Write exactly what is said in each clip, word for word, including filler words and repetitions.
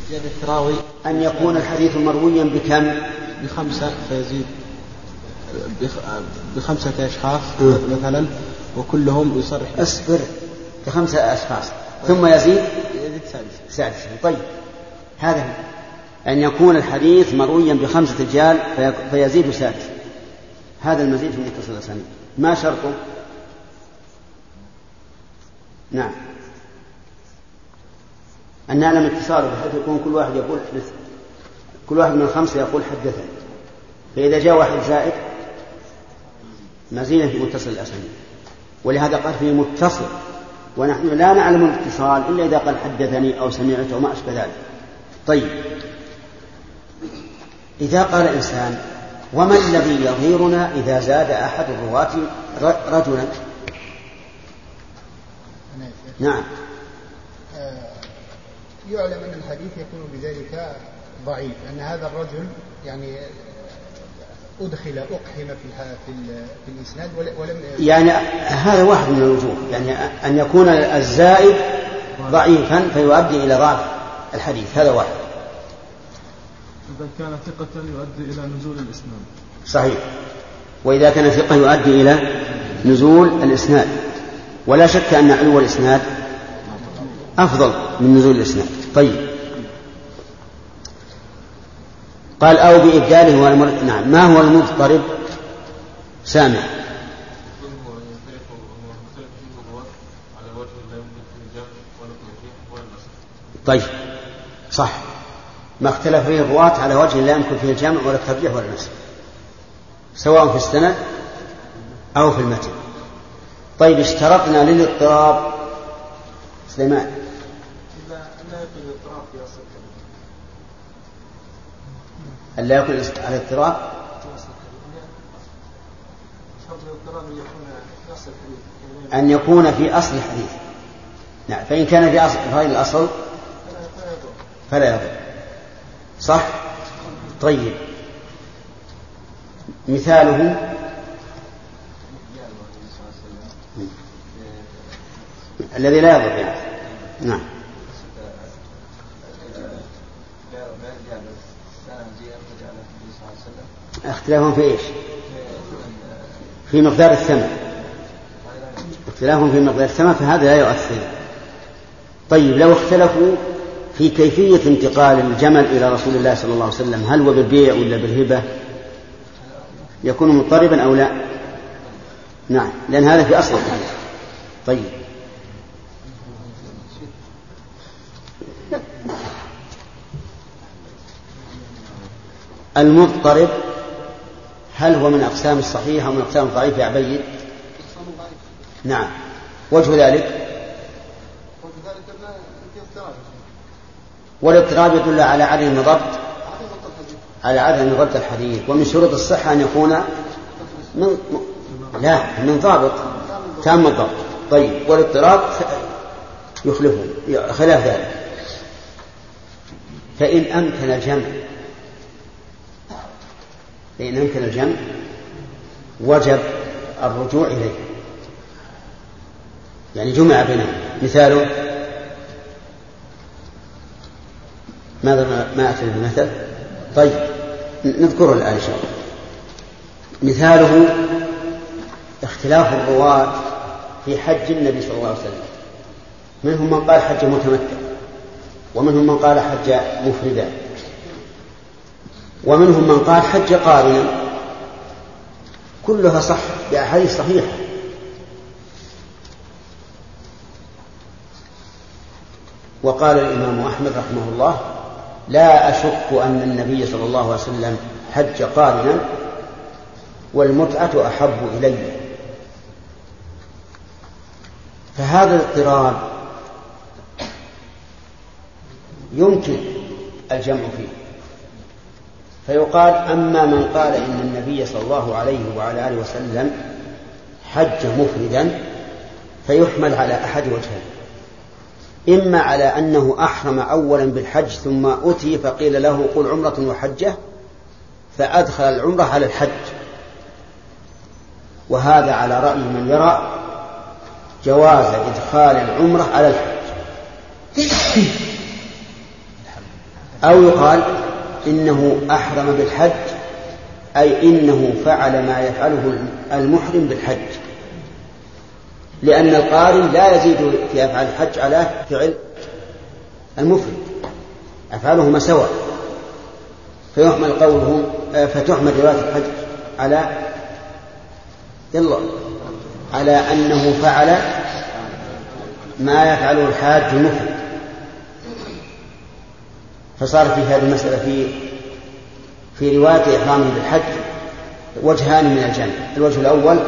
زيادة الراوي أن يكون الحديث مرويا بكم؟ بخمسة فيزيد بخمسة أشخاص مثلا وكلهم يصرح. أصبر، بخمسة أشخاص ثم يزيد يزيد سادسا. سادسا. طيب هذا أن يكون الحديث مرويا بخمسة رجال فيزيد سادسا، هذا المزيد في متصل الأسانيد. ما شرطه؟ نعم أن نعلم اتصاله بحيث يكون كل واحد يقول حدث، كل واحد من الخمسة يقول حدثني، فإذا جاء واحد زائد مزيدا في متصل الأسانيد. ولهذا قال فيه متصل، ونحن لا نعلم الاتصال إلا إذا قال حدثني أو سمعت أو ما أشبه ذلك. طيب إذا قال إنسان وما الذي يظهرنا إذا زاد أحد الرواة رجلا؟ نعم يعلم أن الحديث يكون بذلك ضعيف، أن هذا الرجل يعني أدخل أقحم في في الإسناد ولم يعني هذا واحد من الوجوه، يعني أن يكون الزائد ضعيفا فيؤدي إلى ضعف الحديث، هذا واحد. إذا كان ثقة يؤدي إلى نزول الإسناد. صحيح، وإذا كان ثقة يؤدي إلى نزول الإسناد، ولا شك أن علو الإسناد أفضل من نزول الإسناد. طيب قال أو بإبداله والمر... نعم. ما هو المضطرب؟ سامع. طيب صح، ما اختلف فيه الرواة على وجه لا يمكن فيه الجمع ولا الترجيح ولا النسخ، سواء في السند أو في المتن. طيب اشترطنا للاضطراب سليمان أن لا يكون على اضطراب، أن يكون في أصل الحديث. نعم، فإن كان في أصل غير الأصل فلا يضر. صح. طيب مثاله الذي لا يضر يعني. نعم اختلافهم في ايش؟ في مقدار الثمن. اختلافهم في مقدار الثمن فهذا لا يؤثر. طيب لو اختلفوا في كيفية انتقال الجمل إلى رسول الله صلى الله عليه وسلم، هل هو بالبيع ولا بالهبة، يكون مضطربا أو لا؟ نعم، لأن هذا في أصل الحديث. طيب المضطرب هل هو من أقسام الصحيح أو من أقسام الضعيف يا عبيد؟ نعم. وجه ذلك والاضطراب يدل على عدم ضبط على عدم ضبط الحديث. ومن شروط الصحة أن يكون من لا من ضابط تام الضبط. طيب والاضطراب يخلفه خلاف ذلك. فإن أمكن الجمع فإن أمكن الجمع وجب الرجوع إليه، يعني جمع بينهم. مثاله ماذا ما أتى بمثل؟ طيب نذكره الآن إن شاء الله. مثاله اختلاف الرواة في حج النبي صلى الله عليه وسلم، منهم من قال حج متمتع، ومنهم من قال حج مفردا، ومنهم من قال حج قارنا، كلها صح بأحاديث صحيحة. وقال الإمام أحمد رحمه الله لا أشك أن النبي صلى الله عليه وسلم حج قارنا والمتعة أحب إلي. فهذا الاضطراب يمكن الجمع فيه، فيقال أما من قال إن النبي صلى الله عليه وعلى آله وسلم حج مفردا فيحمل على أحد وجهين، إما على أنه أحرم أولا بالحج ثم أتي فقيل له قل عمرة وحجة فأدخل العمرة على الحج، وهذا على رأي من يرى جواز إدخال العمرة على الحج. أو يقال إنه أحرم بالحج أي إنه فعل ما يفعله المحرم بالحج، لأن القارن لا يزيد في أفعال الحج على فعل المفرد، أفعالهما سواء، فيحمل قوله فتحمل رواية الحج على يلا على أنه فعل ما يفعله الحاج المفرد. فصار في هذه المسألة في في رواية إحرامه بالحج وجهان من الجمع. الوجه الأول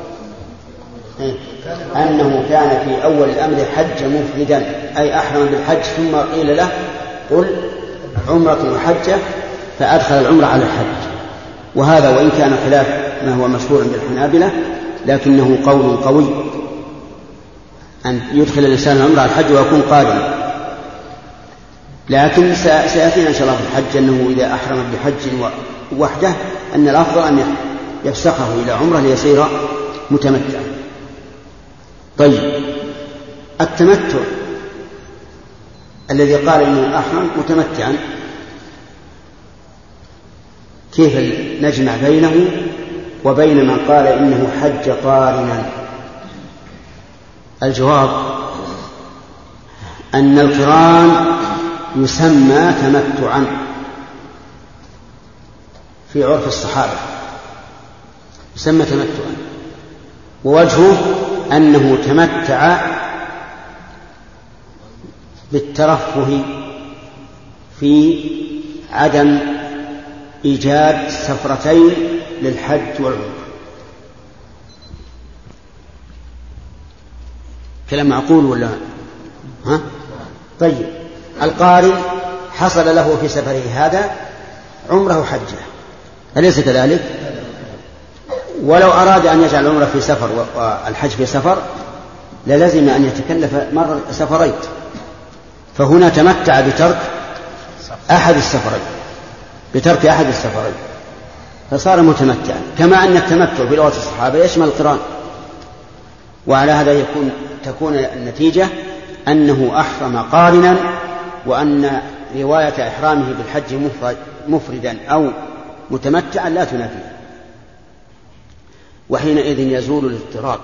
أنه كان في أول الأمر حج مفردا أي أحرم بالحج، ثم قيل له قل عمرة وحجة فأدخل العمرة على الحج. وهذا وإن كان خلاف ما هو مشهور عند الحنابلة لكنه قول قوي أن يدخل الإنسان العمرة على الحج ويكون قادما. لكن سيأتينا إن شاء الله في الحج أنه إذا أحرم بحج وحده أن الأفضل أن يفسخه إلى عمرة ليصير متمتعا. طيب، التمتع الذي قال إنه أحرم متمتعا كيف نجمع بينه وبين من قال إنه حج قارنا؟ الجواب أن القران يسمى تمتعا في عرف الصحابة، يسمى تمتعا، ووجهه أنه تمتع بالترفه في عدم إيجاد سفرتين للحج والعمرة. كلام معقول ولا ها؟ طيب، القارن حصل له في سفره هذا عمره وحجه، أليس كذلك؟ ولو أراد أن يجعل العمرة في سفر والحج في سفر للزم أن يتكلف مرة سفرين، فهنا تمتع بترك أحد السفرين بترك أحد السفرين فصار متمتعا، كما أن التمتع بلغة الصحابة يشمل القران. وعلى هذا يكون تكون النتيجة أنه أحرم قارنا، وأن رواية إحرامه بالحج مفردا أو متمتعا لا تنافيه، وحينئذ يزول الاضطراب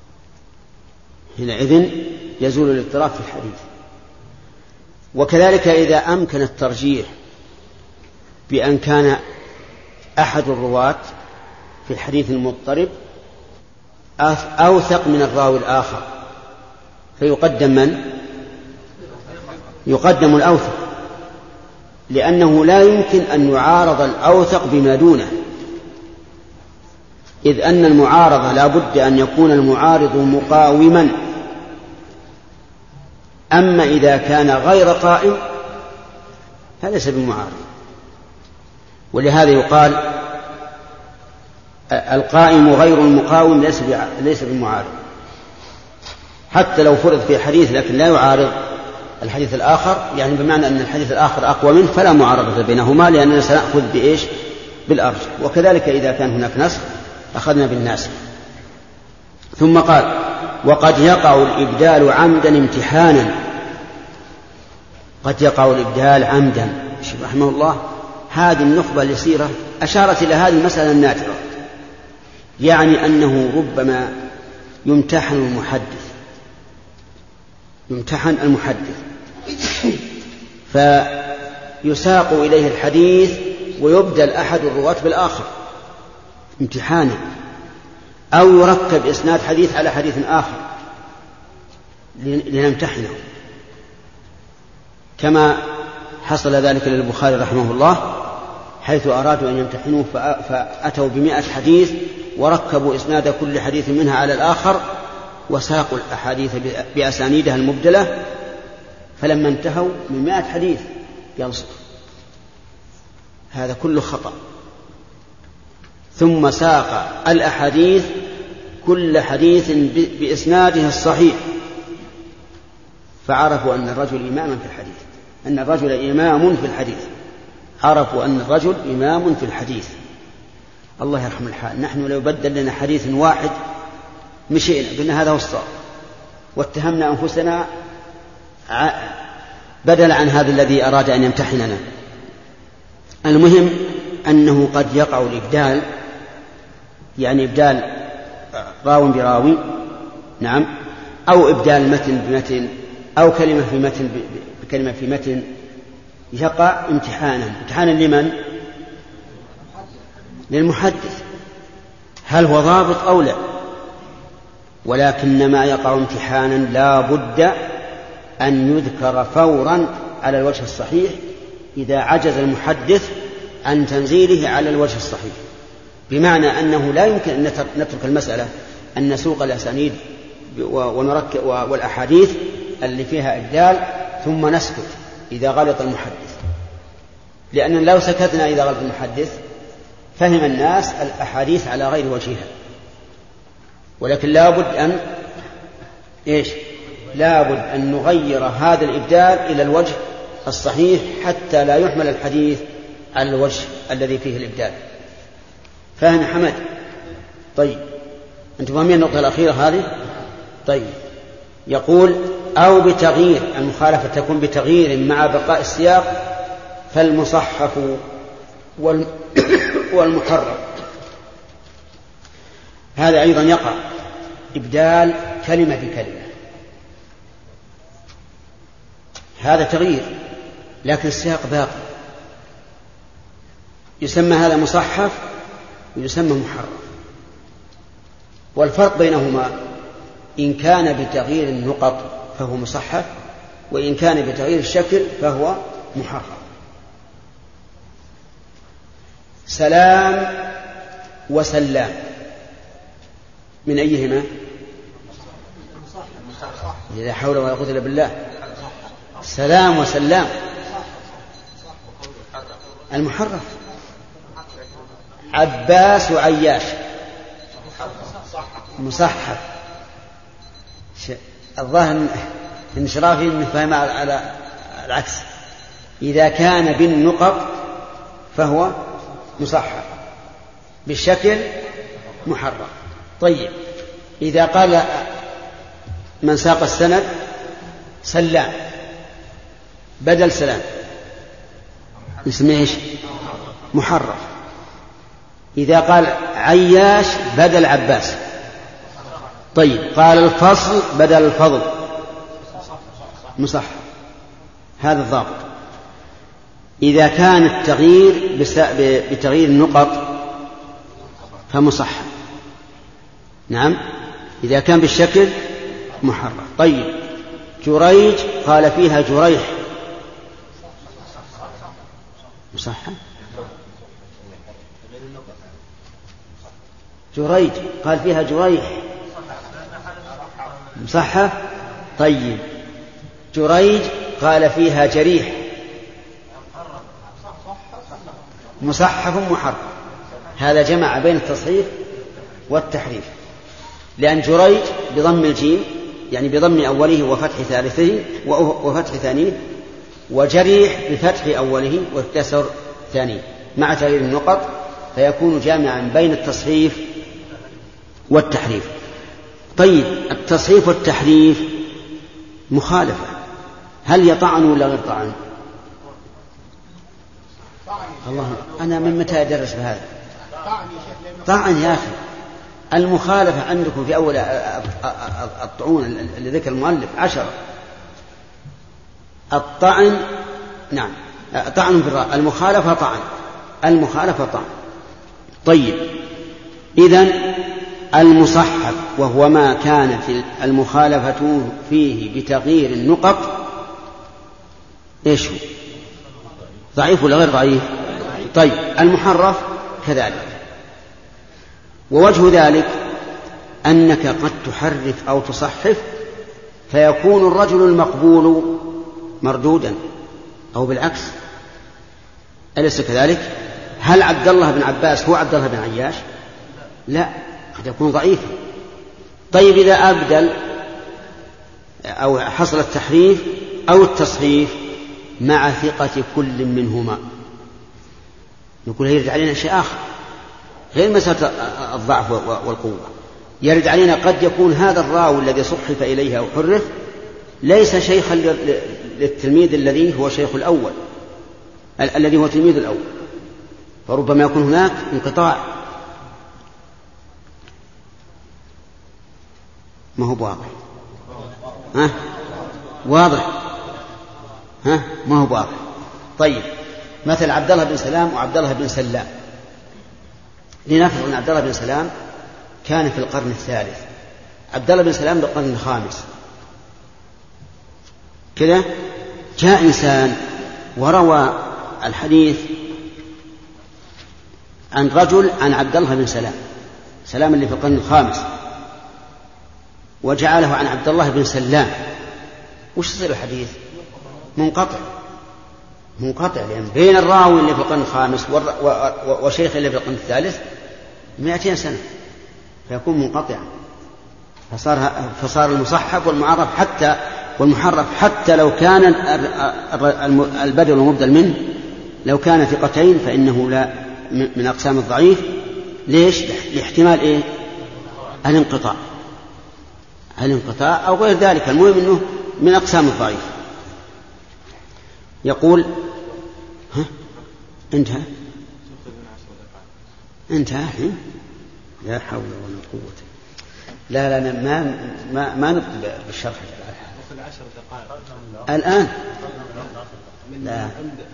حينئذ يزول الاضطراب في الحديث. وكذلك إذا أمكن الترجيح بأن كان أحد الرواة في الحديث المضطرب أوثق من الراوي الآخر فيقدم من؟ يقدم الأوثق، لأنه لا يمكن أن يعارض الأوثق بما دونه، إذ أن المعارضة لا بد أن يكون المعارض مقاوما. أما إذا كان غير قائم فليس بمعارض. ولهذا يقال القائم غير المقاوم ليس بمعارض، حتى لو فرض في حديث لكن لا يعارض الحديث الآخر، يعني بمعنى أن الحديث الآخر أقوى منه فلا معارضة بينهما، لأننا سنأخذ بإيش؟ بالأرجح. وكذلك إذا كان هناك نسخ أخذنا بالناسخ. ثم قال وقد يقع الإبدال عمدا امتحانا. قد يقع الإبدال عمدا، رحمه الله هذه النخبة اليسيرة أشارت إلى هذه المسألة النادرة، يعني أنه ربما يمتحن المحدث يمتحن المحدث فيساق إليه الحديث ويبدل أحد الرواة بالآخر امتحانا، أو يركب إسناد حديث على حديث آخر لنمتحنه، كما حصل ذلك للبخاري رحمه الله حيث أرادوا أن يمتحنوه فأتوا بمئة حديث وركبوا إسناد كل حديث منها على الآخر وساقوا الأحاديث بأسانيدها المبدلة، فلما انتهوا من مئة حديث ينصف. هذا كله خطأ. ثم ساق الأحاديث كل حديث بإسناده الصحيح، فعرفوا أن الرجل إماما في الحديث أن الرجل إمام في الحديث عرفوا أن الرجل إمام في الحديث. الله يرحم الحال، نحن لو بدل لنا حديث واحد مشينا قلنا هذا هو الصواب، واتهمنا أنفسنا بدل عن هذا الذي أراد أن يمتحننا. المهم أنه قد يقع الإبدال، يعني إبدال راو براوي، نعم، أو إبدال متن بمتن، أو كلمة في متن بكلمة في متن، يقع امتحانا. امتحانا لمن؟ للمحدث، هل هو ضابط أو لا؟ ولكن ما يقع امتحانا لا بد أن يذكر فورا على الوجه الصحيح إذا عجز المحدث عن تنزيله على الوجه الصحيح، بمعنى أنه لا يمكن أن نترك المسألة أن نسوق الأسانيد ونركب والأحاديث اللي فيها إبدال ثم نسكت إذا غلط المحدث، لأن لو سكتنا إذا غلط المحدث فهم الناس الأحاديث على غير وجهها. ولكن لا بد أن إيش؟ لا بد أن نغير هذا الإبدال إلى الوجه الصحيح حتى لا يحمل الحديث على الوجه الذي فيه الإبدال. فهم حمد؟ طيب، أنتم فاهمين النقطة الأخيرة هذه؟ طيب، يقول أو بتغيير، المخالفة تكون بتغيير مع بقاء السياق، فالمصحف والمحرر. هذا أيضا يقع إبدال كلمة بكلمة، هذا تغيير لكن السياق باقي، يسمى هذا مصحف ويسمى محرر. والفرق بينهما إن كان بتغيير النقط فهو مصحف، وإن كان بتغيير الشكل فهو محرر. سلام وسلام من أيهما؟ لا حول ولا قوة إلا بالله. سلام وسلام المحرف. عباس وعياش مصحف. الظاهر إن شرافي فهم على العكس، إذا كان بالنقط فهو مصحف، بالشكل محرر. طيب، إذا قال من ساق السند سلام بدل سلام اسمه ايش؟ محرف. إذا قال عياش بدل عباس، طيب قال الفصل بدل الفضل، مصحف. هذا الضابط. إذا كان التغيير بتغيير النقط فمصحف، نعم، إذا كان بالشكل محرر. طيب، جريج قال فيها جريح، مصحف. جريج قال فيها جريح، مصحف. طيب، جريج قال فيها جريح، مصحف محرر. هذا جمع بين التصحيف والتحريف، لأن جريج بضم الجيم يعني بضم أوله وفتح ثالثه وفتح ثانيه، وجريح بفتح أوله وكسر ثانيه مع تغيير النقط، فيكون جامعا بين التصحيف والتحريف. طيب، التصحيف والتحريف مخالفة، هل يطعن ولا غير طعن؟ الله، أنا من متى أدرس بهذا؟ طعن يا أخي. المخالفة عندكم في أول الطعون اللي ذكر المؤلف عشرة. الطعن نعم طعن في الرأي، المخالفة طعن، المخالفة طعن. طيب، إذن المصحف وهو ما كانت المخالفة فيه بتغيير النقط إيش هو؟ ضعيف ولا غير ضعيف؟ طيب، المحرف كذلك. ووجه ذلك أنك قد تحرف أو تصحف فيكون الرجل المقبول مردودا، أو بالعكس، أليس كذلك؟ هل عبد الله بن عباس هو عبد الله بن عياش؟ لا، قد يكون ضعيفا. طيب، إذا أبدل أو حصل التحريف أو التصحيف مع ثقة كل منهما، نقول يرد علينا شيء آخر غير مسألة الضعف والقوة. يرد علينا قد يكون هذا الراوي الذي صحف إليه أو حرف ليس شيخا للتلميذ الذي هو شيخ الأول، الذي هو تلميذ الأول، فربما يكون هناك انقطاع. ما هو واضح؟ ها؟ واضح؟ ها؟ ما هو واضح. طيب، مثل عبد الله بن سلام وعبد الله بن سلام. لنفرض أن عبد الله بن سلام كان في القرن الثالث، عبد الله بن سلام بالقرن الخامس كذا. جاء إنسان وروى الحديث عن رجل عن عبد الله بن سلام، سلام اللي في القرن الخامس، وجعله عن عبد الله بن سلام. وش يصير الحديث؟ منقطع منقطع لأن بين الراوي اللي في القرن الخامس وشيخ اللي في القرن الثالث مئتين سنة، فيكون منقطعا. فصار, فصار المصحف والمعرف حتى والمحرف حتى لو كان البدل والمبدل منه لو كان ثقتين فإنه لا من أقسام الضعيف. ليش؟ لاحتمال إيه؟ الانقطاع الانقطاع أو غير ذلك، المهم أنه من أقسام الضعيف. يقول ها؟ انتهى انتهى الحين. لا حول ولا قوة. لا لا ما ما ما نبدأ بالشرح الآن. لا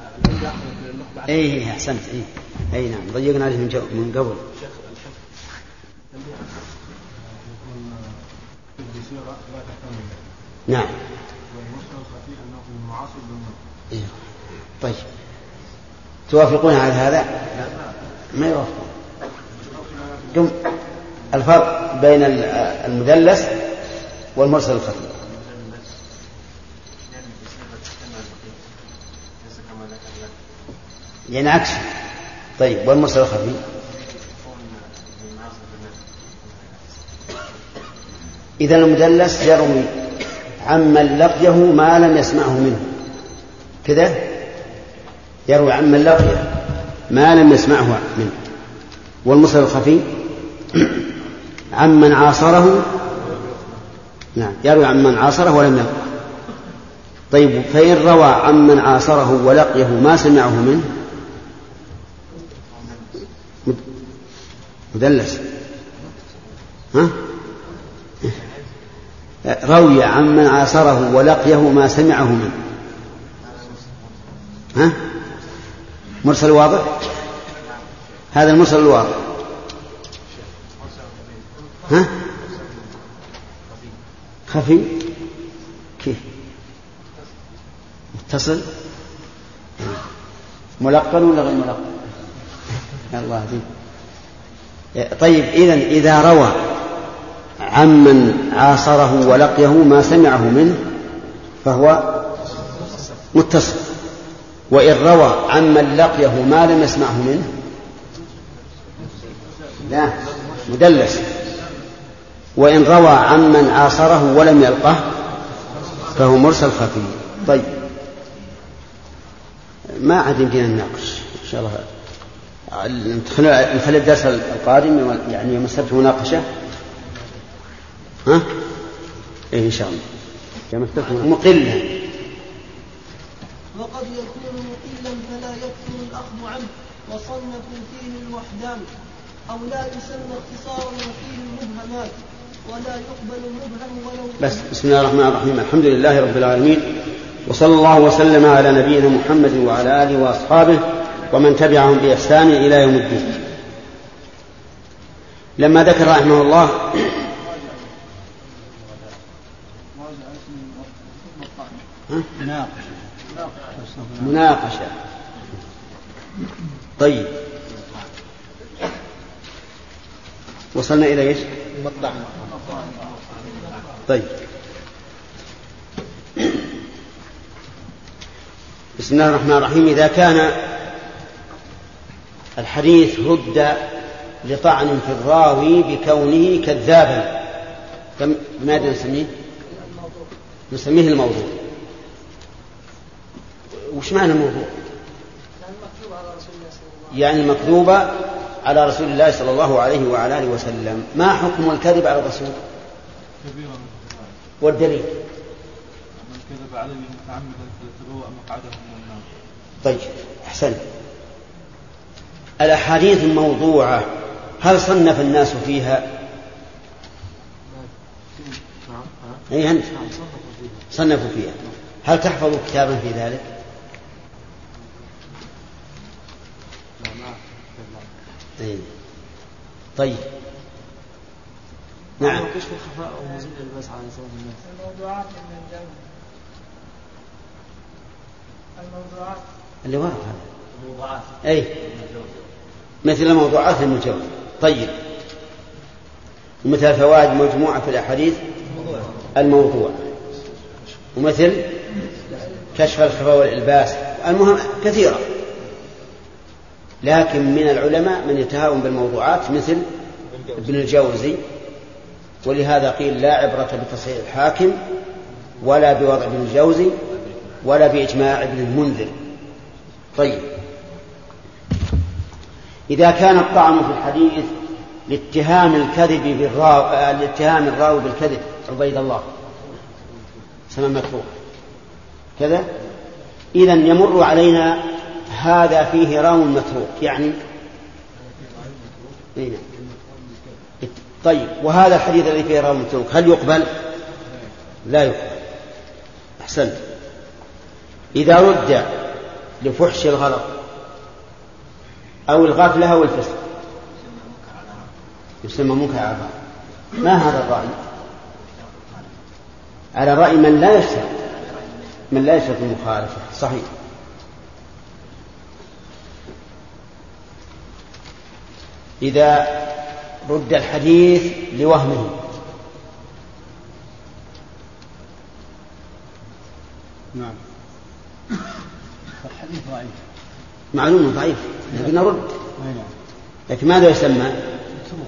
اي احسنت. اي اي نعم، ضيقنا عليه من قبل. نعم. طيب، توافقون على هذا؟ ما يوافقون. كم الفرق بين المدلس والمرسل الخفي؟ يعني عكس. طيب، والمرسل الخفي؟ إذا المدلس يروي عمن لقيه ما لم يسمعه منه كذا، يروي عمن لقيه ما لم يسمعه منه. والمرسل الخفي عمن عاصره، نعم، يروي عمن عاصره ولم يلقه. طيب، فإن روى عمن عاصره ولقيه ما سمعه منه مدلس. ها؟ روي عمن عاصره ولقيه ما سمعه منه، ها؟ مرسل واضح؟ هذا المرسل الواضح. ها؟ خفي كيف؟ متصل ملقن ولا غير ملقن؟ الله دي. طيب، إذن إذا روى عمن عاصره ولقيه ما سمعه منه فهو متصل، وإن روى عمن لقيه ما لم يسمعه منه لا مدلس، وإن روى عمن عاصره ولم يلقه فهو مرسل خفي. طيب، ما عاد يمكن أن نناقش إن شاء الله. نخلي الدرس القادم يعني يوم السبت مناقشة. ها؟ إيه إن شاء الله. مقلا وقد يكون مقلا فلا يكثر الأخذ عنه وصنفوا فيه الوحدان، أو لا يسمى اختصارا وفيه المبهمات ولا يقبل المبهم ولو. بس بسم الله الرحمن الرحيم. الحمد لله رب العالمين، وصلى الله وسلم على نبينا محمد وعلى آله وأصحابه ومن تبعهم بإحسان إلى يوم الدين. لما ذكر رحمه الله مناقشة. طيب، وصلنا إلى إيش؟ طيب، بسم الله الرحمن الرحيم. إذا كان الحديث رد لطعن في الراوي بكونه كذابا ماذا نسميه؟ نسميه الموضوع. وش معنى الموضوع؟ يعني مكذوبة على رسول الله صلى الله عليه وعلى آله وسلم. ما حكم الكذب على الرسول؟ والدليل؟ من كذب عليه متعمدا فليتبوأ مقعده من النار. طيب، أحسن. الأحاديث الموضوعة هل صنف الناس فيها؟ أي أنت صنفوا فيها. هل تحفظ كتابا في ذلك؟ أي. طيب نعم. كشف الخفاء ومزيد الباس على صوت الناس. الموضوعات من الجو. الموضوعات اللي ورد هذا الموضوعات أي مثل الموضوعات المجوز. طيب ومثل الفوائد مجموعة في الأحاديث الموضوع، ومثل كشف الخفاء والإلباس. المهم كثيرة، لكن من العلماء من يتهاون بالموضوعات مثل ابن الجوزي، ولهذا قيل لا عبرة بتصحيح الحاكم ولا بوضع ابن الجوزي ولا بإجماع ابن المنذر. طيب إذا كان الطعن في الحديث لاتهام الكذب بالراوي، لاتهام الراوي بالكذب عبيد الله سمى متروك كذا، إذن يمر علينا هذا فيه راوي متروك يعني إيه؟ طيب وهذا الحديث الذي فيه راوي متروك هل يقبل؟ لا يقبل. أحسنت. إذا رد لفحش الغلط أو الغفلة أو الفسق يسمى منكر على الرأي. ما هذا الرأي؟ على رأي من لا يشترط من لا يشترط المخالفة. صحيح. إذا رد الحديث لوهمه نعم الحديث ضعيف معلوم ضعيف لكن نرد، لكن ماذا يسمى؟ متروك.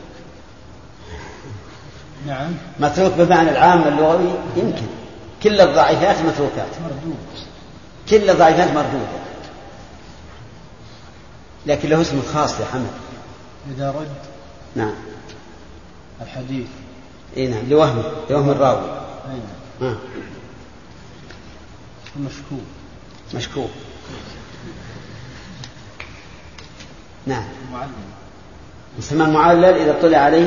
نعم متروك بمعنى العام اللغوي. يمكن كل الضعيفات متروكات، مردود، كل الضعيفات مردودة، لكن له اسم خاص يا حمد. إذا رد نعم الحديث إيه نعم لوهم لوهم الراوي نعم. آه. مشكوك مشكوك نعم. معلل يسمى المعلل إذا طلع عليه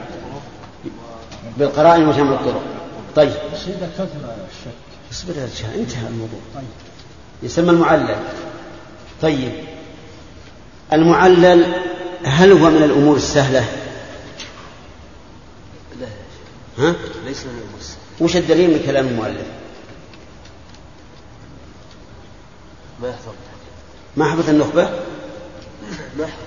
بالقرائن وجمع الطرق. طيب إذا كثر الشك اصبر يا رجال انتهى الموضوع. طيب يسمى المعلل. طيب المعلل هل هو من الأمور السهلة؟ لا ها؟ ليس من الأمور السهلة. وش الدليل من كلام المؤلف؟ ما يحفظ ما حفظ النخبة؟ ما يحفظ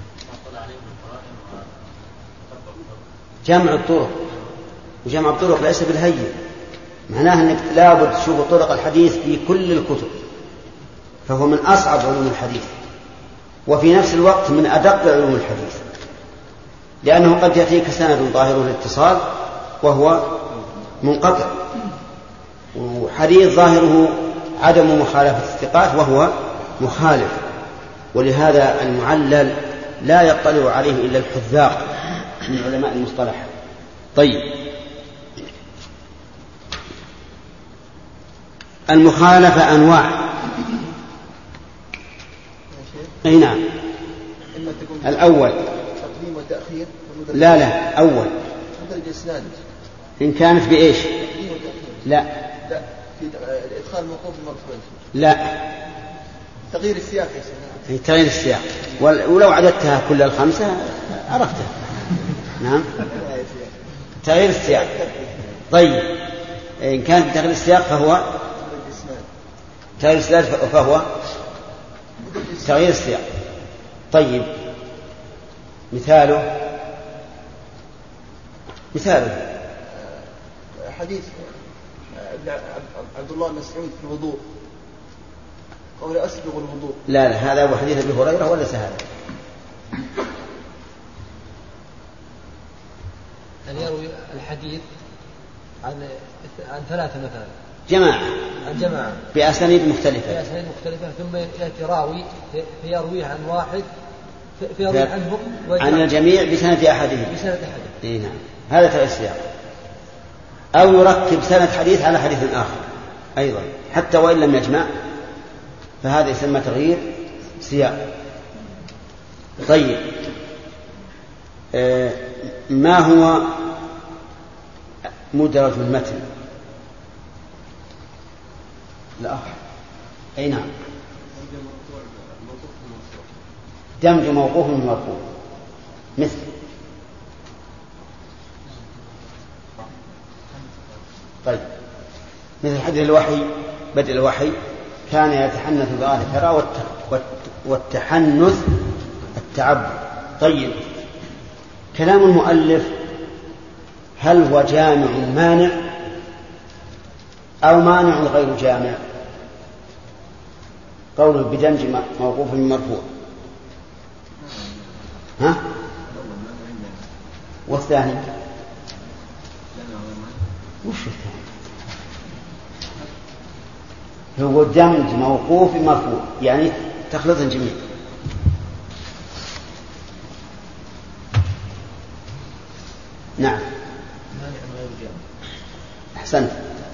جمع الطرق، وجمع الطرق ليس بالهين، معناه أنك لابد تشوف طرق الحديث في كل الكتب، فهو من أصعب علوم الحديث وفي نفس الوقت من أدق علوم الحديث، لأنه قد يأتيك سند ظاهره الاتصال وهو منقطع، وحديث ظاهره عدم مخالفة الثقات وهو مخالف، ولهذا المعلل لا يطلع عليه إلا الحذاق من علماء المصطلح. طيب المخالفة أنواع. أي نعم. الأول تقديم وتأخير. لا لا أول مدرج الإسناد إن كانت بإيش؟ لا لا في إدخال موقوف المرفوع. لا تغيير السياق يا سيدنا. تغيير السياق، ولو عددتها كل الخمسة عرفتها. نعم تغيير السياق. طيب إن كان تغيير السياق فهو تغيير السياق فهو تغيير السياق. طيب مثاله مثاله حديث عبد الله المسعود في الوضوء قول أسبغ الوضوء. لا لا هذا هو حديث أبي هريرة ولا سهل؟ أن يروي الحديث عن عن ثلاثة مثلا جماعة عن جماعة بأسانيد مختلفة بأسانيد مختلفة ثم يأتي راوي فيرويه عن واحد فيروي عنهم عن الجميع بسند أحدهم بسند أحدهم. إيه نعم هذا تغيير السياق. أو يركب سند حديث على حديث آخر أيضا حتى وإن لم يجمع، فهذا يسمى تغيير سياق. طيب آه ما هو مدرج المتن؟ لا أي نعم، دمج موقوف من مرفوع مثل طيب مثل حديث الوحي بدء الوحي كان يتحنث بآل ثرى والتحنث التعبد. طيب كلام المؤلف هل هو جامع مانع أو مانع غير جامع؟ قوله بدمج موقوف من مرفوع، ها؟ والثاني وش الثاني؟ هو دمج موقوف مرفوع يعني تخلط الجميع. نعم أحسنت.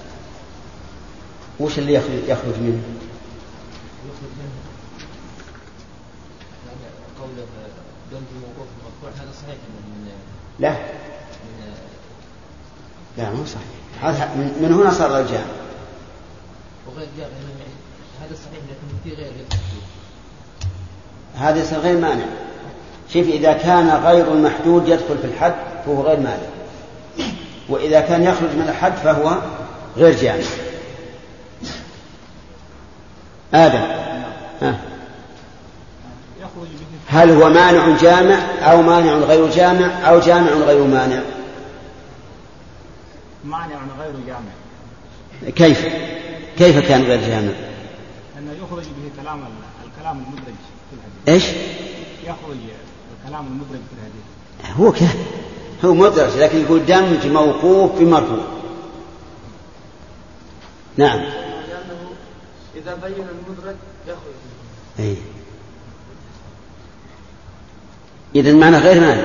وش اللي يخرج, يخرج منه؟ يخرج منه يعني قوله دمج موقوف مرفوع هذا صحيح من لا من لا مو صحيح. هذا من هنا صار الجامع وغير جامع هذا صحيح لكن في غير هذا يصير غير مانع. شوف إذا كان غير المحدود يدخل في الحد فهو غير مانع، وإذا كان يخرج من الحد فهو غير جامع. آدم ها. هل هو مانع جامع أو مانع غير جامع أو جامع غير مانع؟ مانع غير جامع. كيف كيف كان غير جامع؟ أنه يخرج به كلام الكلام المدرج في الحديث. إيش؟ يخرج الكلام المدرج في الحديث. هو كه هو مدرج لكن يقول دمج موقوف بمرفوع. نعم. لأنه إذا بين المدرج يخرج. إيه. إذن معنى غير مانع.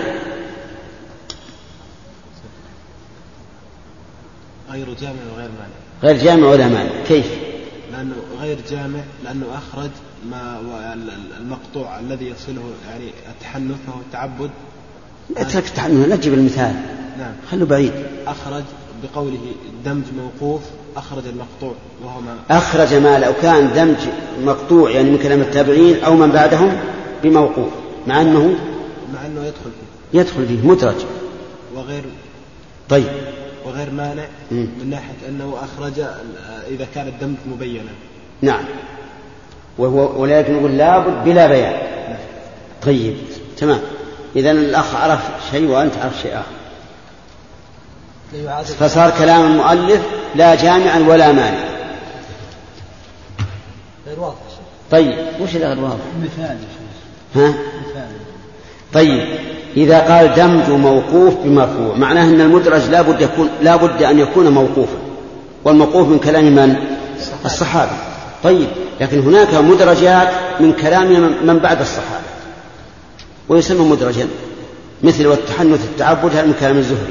غير جامع وغير مانع. غير جامع ولا مانع. كيف؟ لأنه غير جامع لأنه أخرج ما المقطوع الذي يصله يعني التحنث وهو التعبد. اترك التحنث لا تجيب المثال. نعم. خلوا بعيد. أخرج بقوله دمج موقوف أخرج المقطوع وهو ما أخرج ما لو كان دمج مقطوع يعني من كلام التابعين أو من بعدهم بموقوف مع أنه مع أنه يدخل فيه يدخل فيه مدرج وغير طيب وغير مانع م. من ناحية أنه أخرج إذا كان الدمج مبينا. نعم. وهو ولكن نقول لابد بلا بيان. طيب تمام. إذن الأخ عرف شيء وأنت عرف شيء آخر فصار كلام المؤلف لا جامعا ولا مانع. غير واضح. طيب وش اللي غير واضح؟ مثال. ها؟ مثال. طيب إذا قال دمج موقوف بمرفوع معناه أن المدرج لا بد يكون لا بد أن يكون موقوفا، والموقوف من كلام من؟ الصحابة. طيب لكن هناك مدرجات من كلام من بعد الصحابة ويسمى مدرجا مثل والتحنث التعبد هذا من كلام الزهري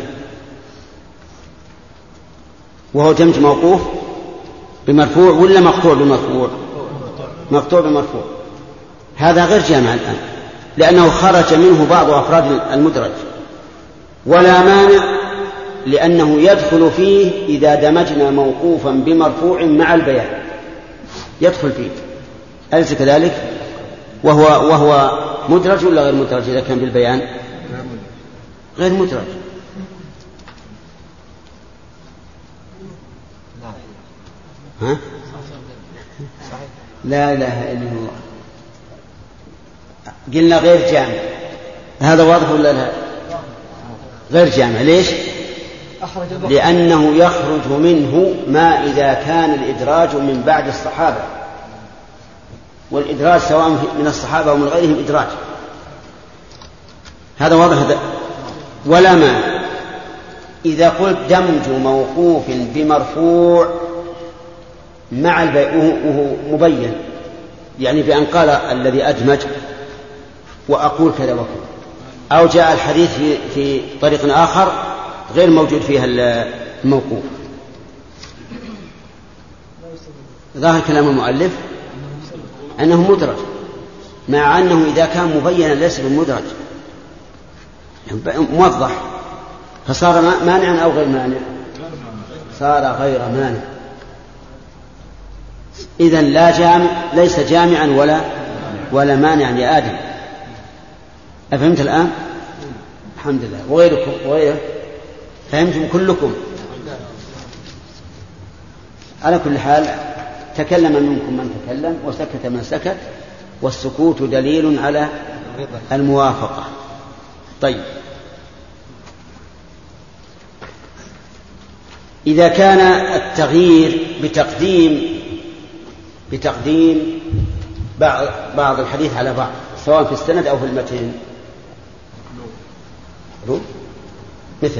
وهو دمج موقوف بمرفوع ولا مقطوع بمرفوع؟ مقطوع بمرفوع. هذا غير جامع الآن لأنه خرج منه بعض أفراد المدرج، ولا مانع لأنه يدخل فيه إذا دمجنا موقوفا بمرفوع مع البيان يدخل فيه. أليس كذلك؟ وهو وهو مدرج ولا غير مدرج إذا كان بالبيان؟ غير مدرج. ها؟ لا إله إلا الله. قلنا غير جامع. هذا واضح ولا لا؟ غير جامع. ليش؟ لأنه يخرج منه ما إذا كان الإدراج من بعد الصحابة، والإدراج سواء من الصحابة أو من غيرهم إدراج. هذا واضح. هذا ولا مانع إذا قلت دمج موقوف بمرفوع مع وهو مبين يعني بأن قال الذي أدمج وأقول كذا وكذا، أو جاء الحديث في, في طريق آخر غير موجود فيها الموقوف. ظاهر كلام المؤلف أنه مدرج مع أنه إذا كان مبينا ليس بالمدرج موضح، فصار مانعا أو غير مانع؟ صار غير مانع. إذن لا جامع، ليس جامعا ولا ولا مانعا لآدم. أفهمت الآن؟ الحمد لله. وغيركم وغيره فهمتم كلكم؟ على كل حال تكلم منكم من تكلم وسكت من سكت، والسكوت دليل على الموافقة. طيب، إذا كان التغيير بتقديم بتقديم بعض بعض الحديث على بعض سواء في السند أو في المتن، مثل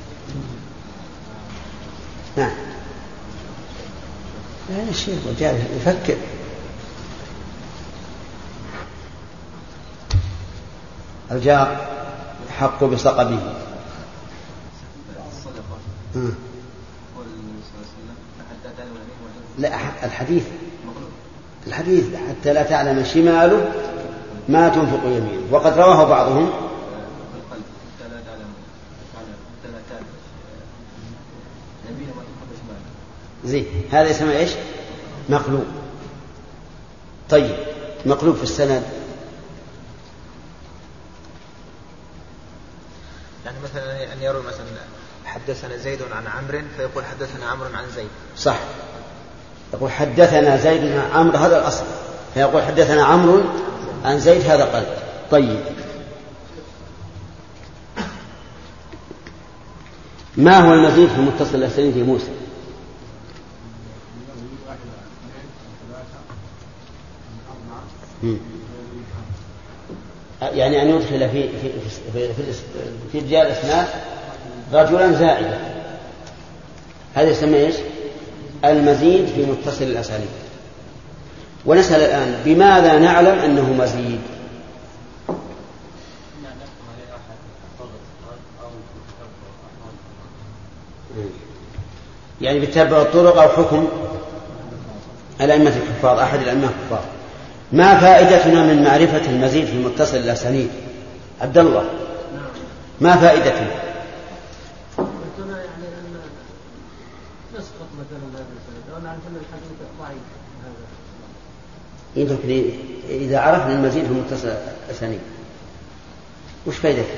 نعم لا يا شيخ وجاء يفكر. الجار حق بصقبه. لا الحديث الحديث حتى لا تعلم شماله ما تنفق يمينه، وقد رواه بعضهم زين. هذا يسمى ايش؟ مقلوب. طيب، مقلوب في السند يعني مثلا أن يروي مثلا حدثنا زيد عن عمرو فيقول حدثنا عمرو عن زيد. صح، يقول حدثنا زيد عن عمرو، هذا الأصل، فيقول حدثنا عمرو عن زيد، هذا قلب. طيب، ما هو المزيد في المتصل الأسانيد في موسى؟ يعني أن يدخل في في في في, في رجال الإسناد رجلا زائدا، هذا يسمى ايش؟ المزيد في متصل الأسانيد. ونسأل الآن بماذا نعلم أنه مزيد؟ يعني بتتبع الطرق أو حكم الأئمة الحفاظ، أحد الأئمة الحفاظ. ما فائدتنا من معرفة المزيد في متصل الأسانيد؟ عبد الله، ما فائدتنا؟ يعني أن نسقط مثلا هذا السند أو نعرف أن الحديث ضعيف. يمكن إذا عرفنا المزيد في متصل الأسانيد وش فائدته؟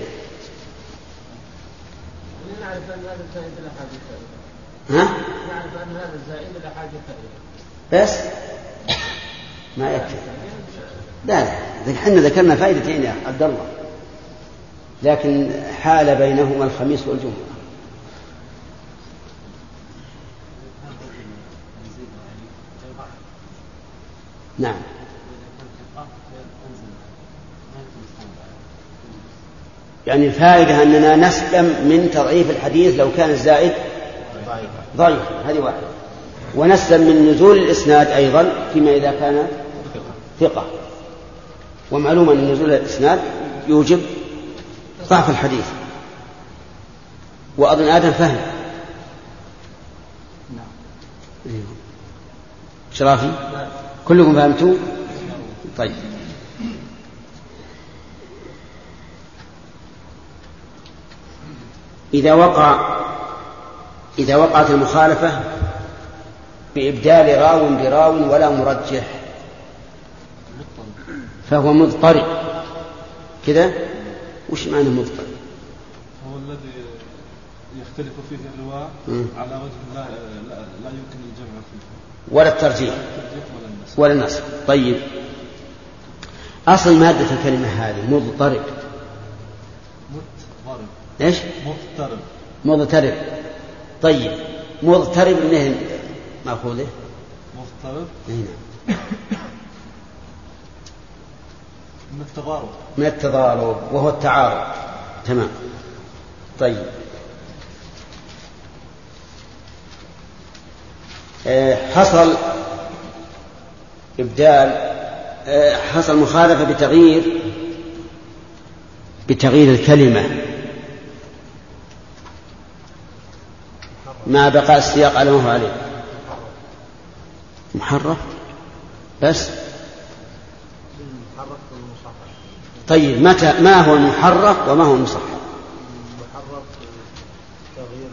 نعرف أن هذا الزائد لا حاجة ها؟ نعرف أن هذا الزائد لا حاجة فائدة بس ما يكفي. لا لا، احنا ذكرنا فائدتين يا عبد الله، لكن حال بينهما الخميس والجمعة. نعم، يعني الفائدة أننا نسلم من تضعيف الحديث لو كان الزائد ضعيف، هذه واحدة. ونسلم من نزول الإسناد أيضا فيما إذا كان ثقة. ومعلوم أن نزول الإسناد يوجب ضعف الحديث، وأظن آدم فهم. شرافي كلكم فهمتوا؟ طيب، إذا وقع إذا وقعت المخالفة بإبدال راو براو ولا مرجح فهو مضطرب كذا. وش معنى مضطرب؟ هو الذي يختلف فيه الرواة على وجه لا, لا, لا يمكن الجمع فيه ولا الترجيح ولا النصر. طيب، أصل مادة الكلمة هذه مضطرب. مضطرب إيش؟ مضطرب مضطرب. طيب، مضطرب منه مأخوذه مضطرب هنا من التضارب من التضارب وهو التعارض. تمام. طيب، حصل إبدال حصل مخالفة بتغيير بتغيير الكلمة مع بقاء السياق على ما هو عليه. محرف بس طيب متى ما هو المحرف وما هو المصحف؟ المحرف تغيير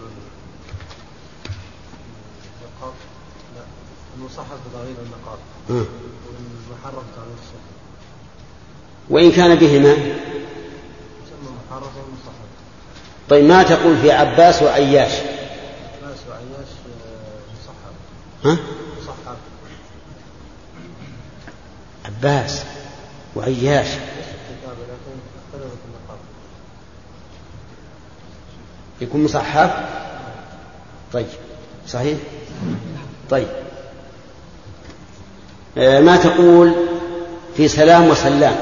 النقاط، لا المصحف تغيير النقاط، والمحرف تغيير الشكل. وإن كان بهما يسمى محرف ومصحف. طيب ما تقول في عباس وعياش؟ عباس وعياش مصحف. ها؟ مصحف. عباس وعياش يكون مصحف. طيب صحيح. طيب ما تقول في سلام وسلام؟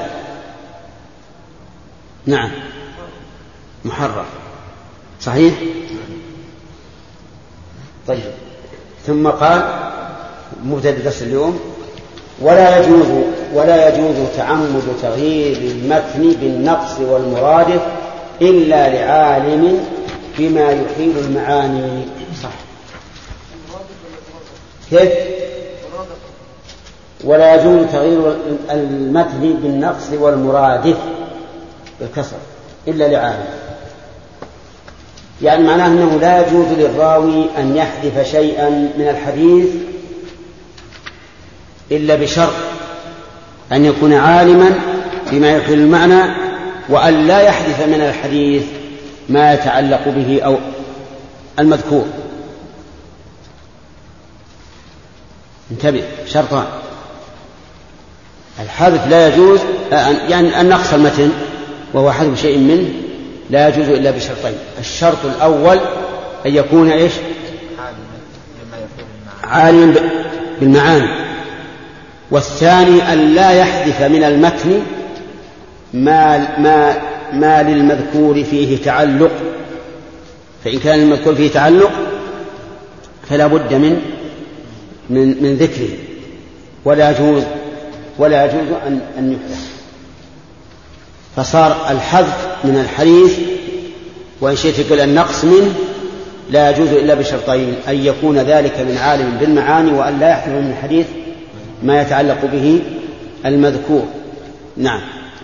نعم محرف صحيح. طيب ثم قال مبتدأ درس اليوم ولا يجوز ولا يجوز تعمد تغيير المتن بالنقص والمرادف إلا لعالم بما يحيل المعاني. صح كيف؟ ولا يجوز تغيير المتن بالنقص والمرادف بالكسر إلا لعالم، يعني معناه أنه لا يجوز للراوي أن يحذف شيئا من الحديث إلا بشرط أن يكون عالما بما يحيل المعنى، وأن لا يحذف من الحديث ما يتعلق به أو المذكور. انتبه، شرطان: الحذف لا يجوز، يعني أن نقص المتن وهو حذف شيء منه لا يجوز إلا بشرطين. الشرط الأول أن يكون إيش؟ عالما بالمعاني. والثاني أن لا يحذف من المتن ما, ما, ما للمذكور فيه تعلق، فإن كان المذكور فيه تعلق فلا بد من من, من ذكره، ولا يجوز ولا يجوز أن, أن يحذف. فصار الحذف من الحديث وإن شئت قل النقص منه لا يجوز إلا بشرطين: أن يكون ذلك من عالم بالمعاني، وأن لا يحذف من الحديث ما يتعلق به المذكور. نعم.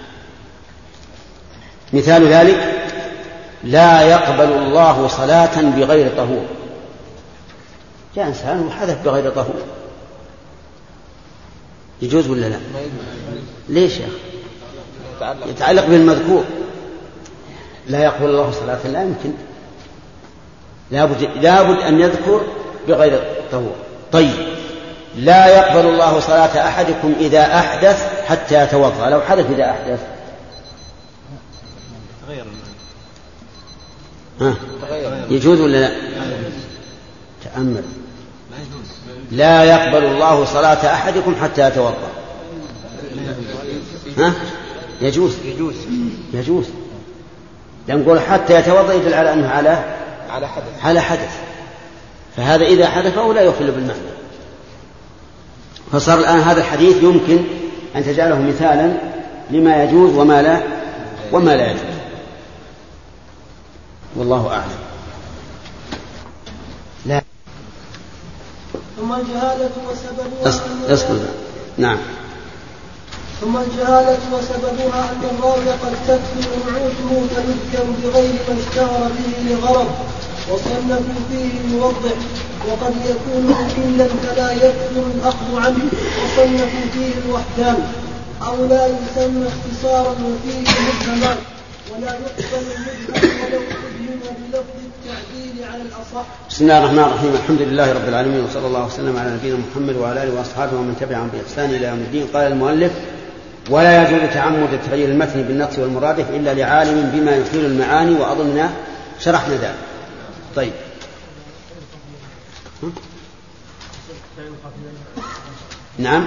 مثال ذلك: لا يقبل الله صلاة بغير طهور. جاء إنسان وحذف بغير طهور، يجوز ولا لا؟ ليش يا أخي؟ يتعلق بالمذكور. لا يقبل الله صلاة، لا يمكن، لابد, لابد أن يذكر بغير طهور. طيب، لا يقبل الله صلاة أحدكم إذا أحدث حتى يتوضأ. لو حدث إذا أحدث ها يجوز ولا لا؟ تأمل: لا يقبل الله صلاة أحدكم حتى يتوضأ. ها يجوز يجوز يجوز لأن نقول حتى يتوضأ يدل على أنه على على حدث على حدث فهذا إذا حدث فهو لا يخل بالمعنى. فصار الآن هذا الحديث يمكن أن تجعله مثالا لما يجوز وما لا وما لا يجوز، والله أعلم. لا ثم الجهالة وسببها اصبر. نعم. ثم الجهالة وسببها أن الراوي قد تكثر نعوته فيذكر بغير ما اشتهر به لغرض وصنفوا فيه الموضح، وقد يكون مكلا فلا يكثر الأخذ عنه وصنفوا فيه الوحدان، أو لا يسمى اختصارا وفيه مبهما، ولا يقبل المبهم ولو أبهم بلفظ التعديل على الأصح. بسم الله الرحمن الرحيم. الحمد لله رب العالمين، وصلى الله وسلم على نبينا محمد وعلى آله وأصحابه ومن تبعهم بإحسان إلى يوم الدين. قال المؤلف: ولا يجوز تعمد تغيير المتن بالنقص والمرادف إلا لعالم بما يحيل المعاني، وأظننا شرحنا ذلك. طيب. نعم.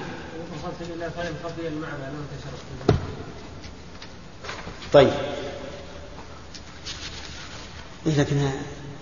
طيب. لكن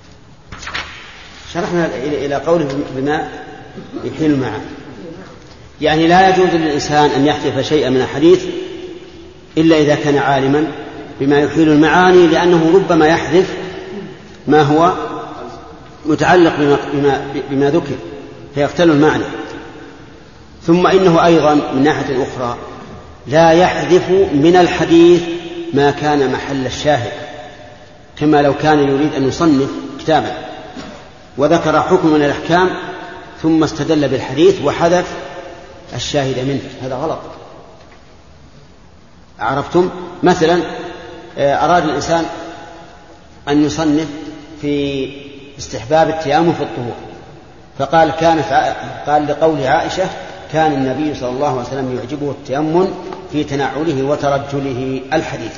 شرحنا إلى قوله بما يحيل المعاني، يعني لا يجوز للإنسان أن يحذف شيئا من الحديث إلا إذا كان عالما بما يحيل المعاني، لأنه ربما يحذف ما هو متعلق بما, بما, بما ذكر فيختل المعنى. ثم إنه أيضا من ناحية أخرى لا يحذف من الحديث ما كان محل الشاهد، كما لو كان يريد أن يصنف كتابا وذكر حكم من الأحكام ثم استدل بالحديث وحذف الشاهد منه، هذا غلط. عرفتم؟ مثلا أراد الإنسان أن يصنف في استحباب التيامن في الطهور، فقال كانت قال لقول عائشة كان النبي صلى الله عليه وسلم يعجبه التيمن في تنعله وترجله الحديث.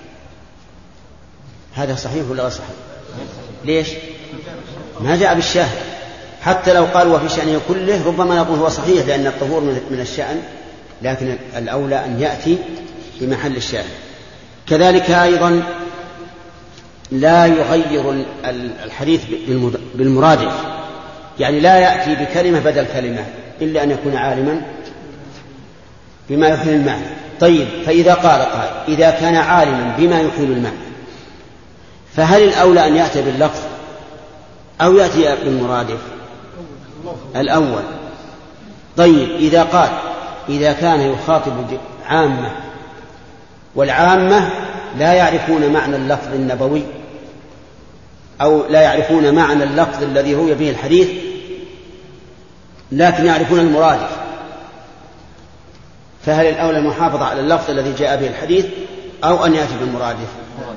هذا صحيح ولا غير صحيح؟ ليش؟ ما جاء بالشاهد. حتى لو قال وفي شأنه كله ربما نقول هو صحيح لأن الطهور من الشأن، لكن الأولى أن يأتي بمحل الشاهد. كذلك أيضا لا يغير الحديث بالمرادف، يعني لا يأتي بكلمة بدل كلمة إلا أن يكون عالما بما يحيل المعنى. طيب، فإذا قال قال إذا كان عالما بما يحيل المعنى فهل الأولى أن يأتي باللفظ أو يأتي بالمرادف؟ الأول. طيب، إذا قال إذا كان يخاطب عامة والعامة لا يعرفون معنى اللفظ النبوي أو لا يعرفون معنى اللفظ الذي روي به الحديث لكن يعرفون المرادف، فهل الأولى المحافظة على اللفظ الذي جاء به الحديث أو أن يأتي بالمرادف؟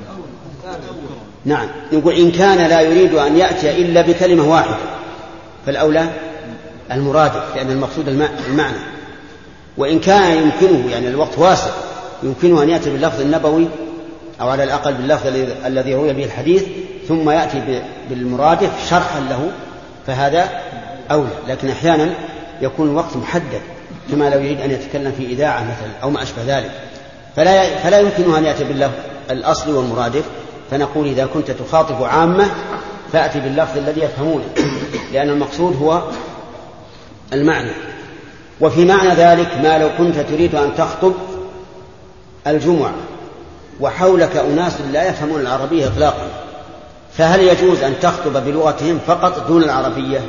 نعم، نقول إن كان لا يريد أن يأتي إلا بكلمة واحدة فالأولى المرادف لأن المقصود المعنى. وإن كان يمكنه، يعني الوقت واسع، يمكنه أن يأتي باللفظ النبوي أو على الأقل باللفظ الذي روي به الحديث ثم يأتي بالمرادف شرحا له فهذا أولى. لكن أحيانا يكون الوقت محدد كما لو يريد أن يتكلم في إذاعة مثلا أو ما أشبه ذلك، فلا, فلا يمكنه أن يأتي باللفظ الأصل والمرادف، فنقول إذا كنت تخاطب عامة فأتي باللفظ الذي يفهمونه لأن المقصود هو المعنى. وفي معنى ذلك ما لو كنت تريد أن تخطب الجمعة وحولك أناس لا يفهمون العربية إطلاقا، فهل يجوز أن تخطب بلغتهم فقط دون العربية؟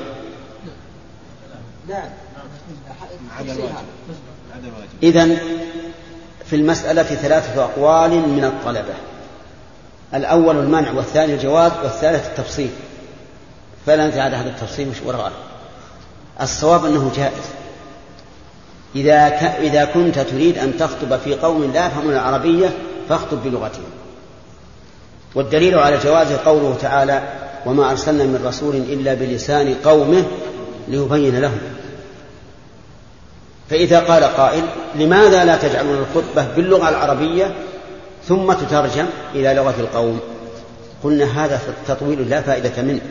لا. إذن في المسألة ثلاثة أقوال من الطلبة: الأول المنع، والثاني الجواز، والثالث التفصيل. فلا نزع هذا التفصيل مش وراءه. الصواب أنه جائز إذا, ك... إذا كنت تريد أن تخطب في قوم لا يفهمون العربية فاخطب بلغتهم. والدليل على جواز قوله تعالى: وما أرسلنا من رسول إلا بلسان قومه ليبين لهم. فإذا قال قائل: لماذا لا تجعلون الخطبة باللغة العربية ثم تترجم إلى لغة القوم؟ قلنا هذا تطويل لا فائدة منه،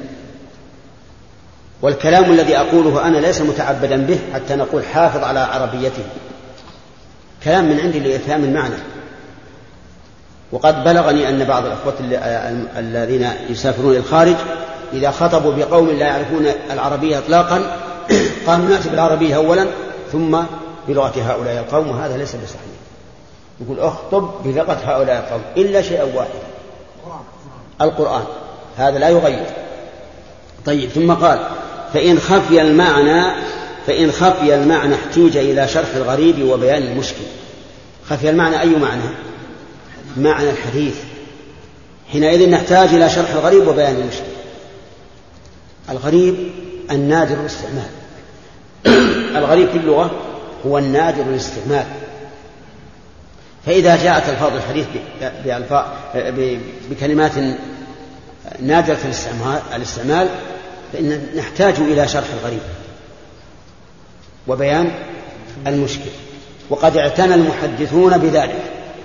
والكلام الذي أقوله أنا ليس متعبدا به حتى نقول حافظ على عربيته، كلام من عندي لإفهام المعنى. وقد بلغني أن بعض الأخوة الذين يسافرون إلى الخارج إذا خطبوا بقوم لا يعرفون العربية إطلاقا قالوا نأتي بالعربية أولا ثم بلغة هؤلاء القوم، وهذا ليس بصحيح. يقول اخطب بلغة هؤلاء القوم إلا شيئا واحدا، القرآن، هذا لا يغير. طيب، ثم قال: فإن خفي المعنى فإن خفي المعنى احتيج إلى شرح الغريب وبيان المشكل. خفي المعنى أي معنى؟ معنى الحديث، حينئذ نحتاج إلى شرح الغريب وبيان المشكل. الغريب النادر الاستعمال. الغريب في اللغة هو النادر الاستعمال، فإذا جاءت ألفاظ الحديث بكلمات نادرة الاستعمال فإن نحتاج إلى شرح الغريب وبيان المشكل، وقد اعتنى المحدثون بذلك.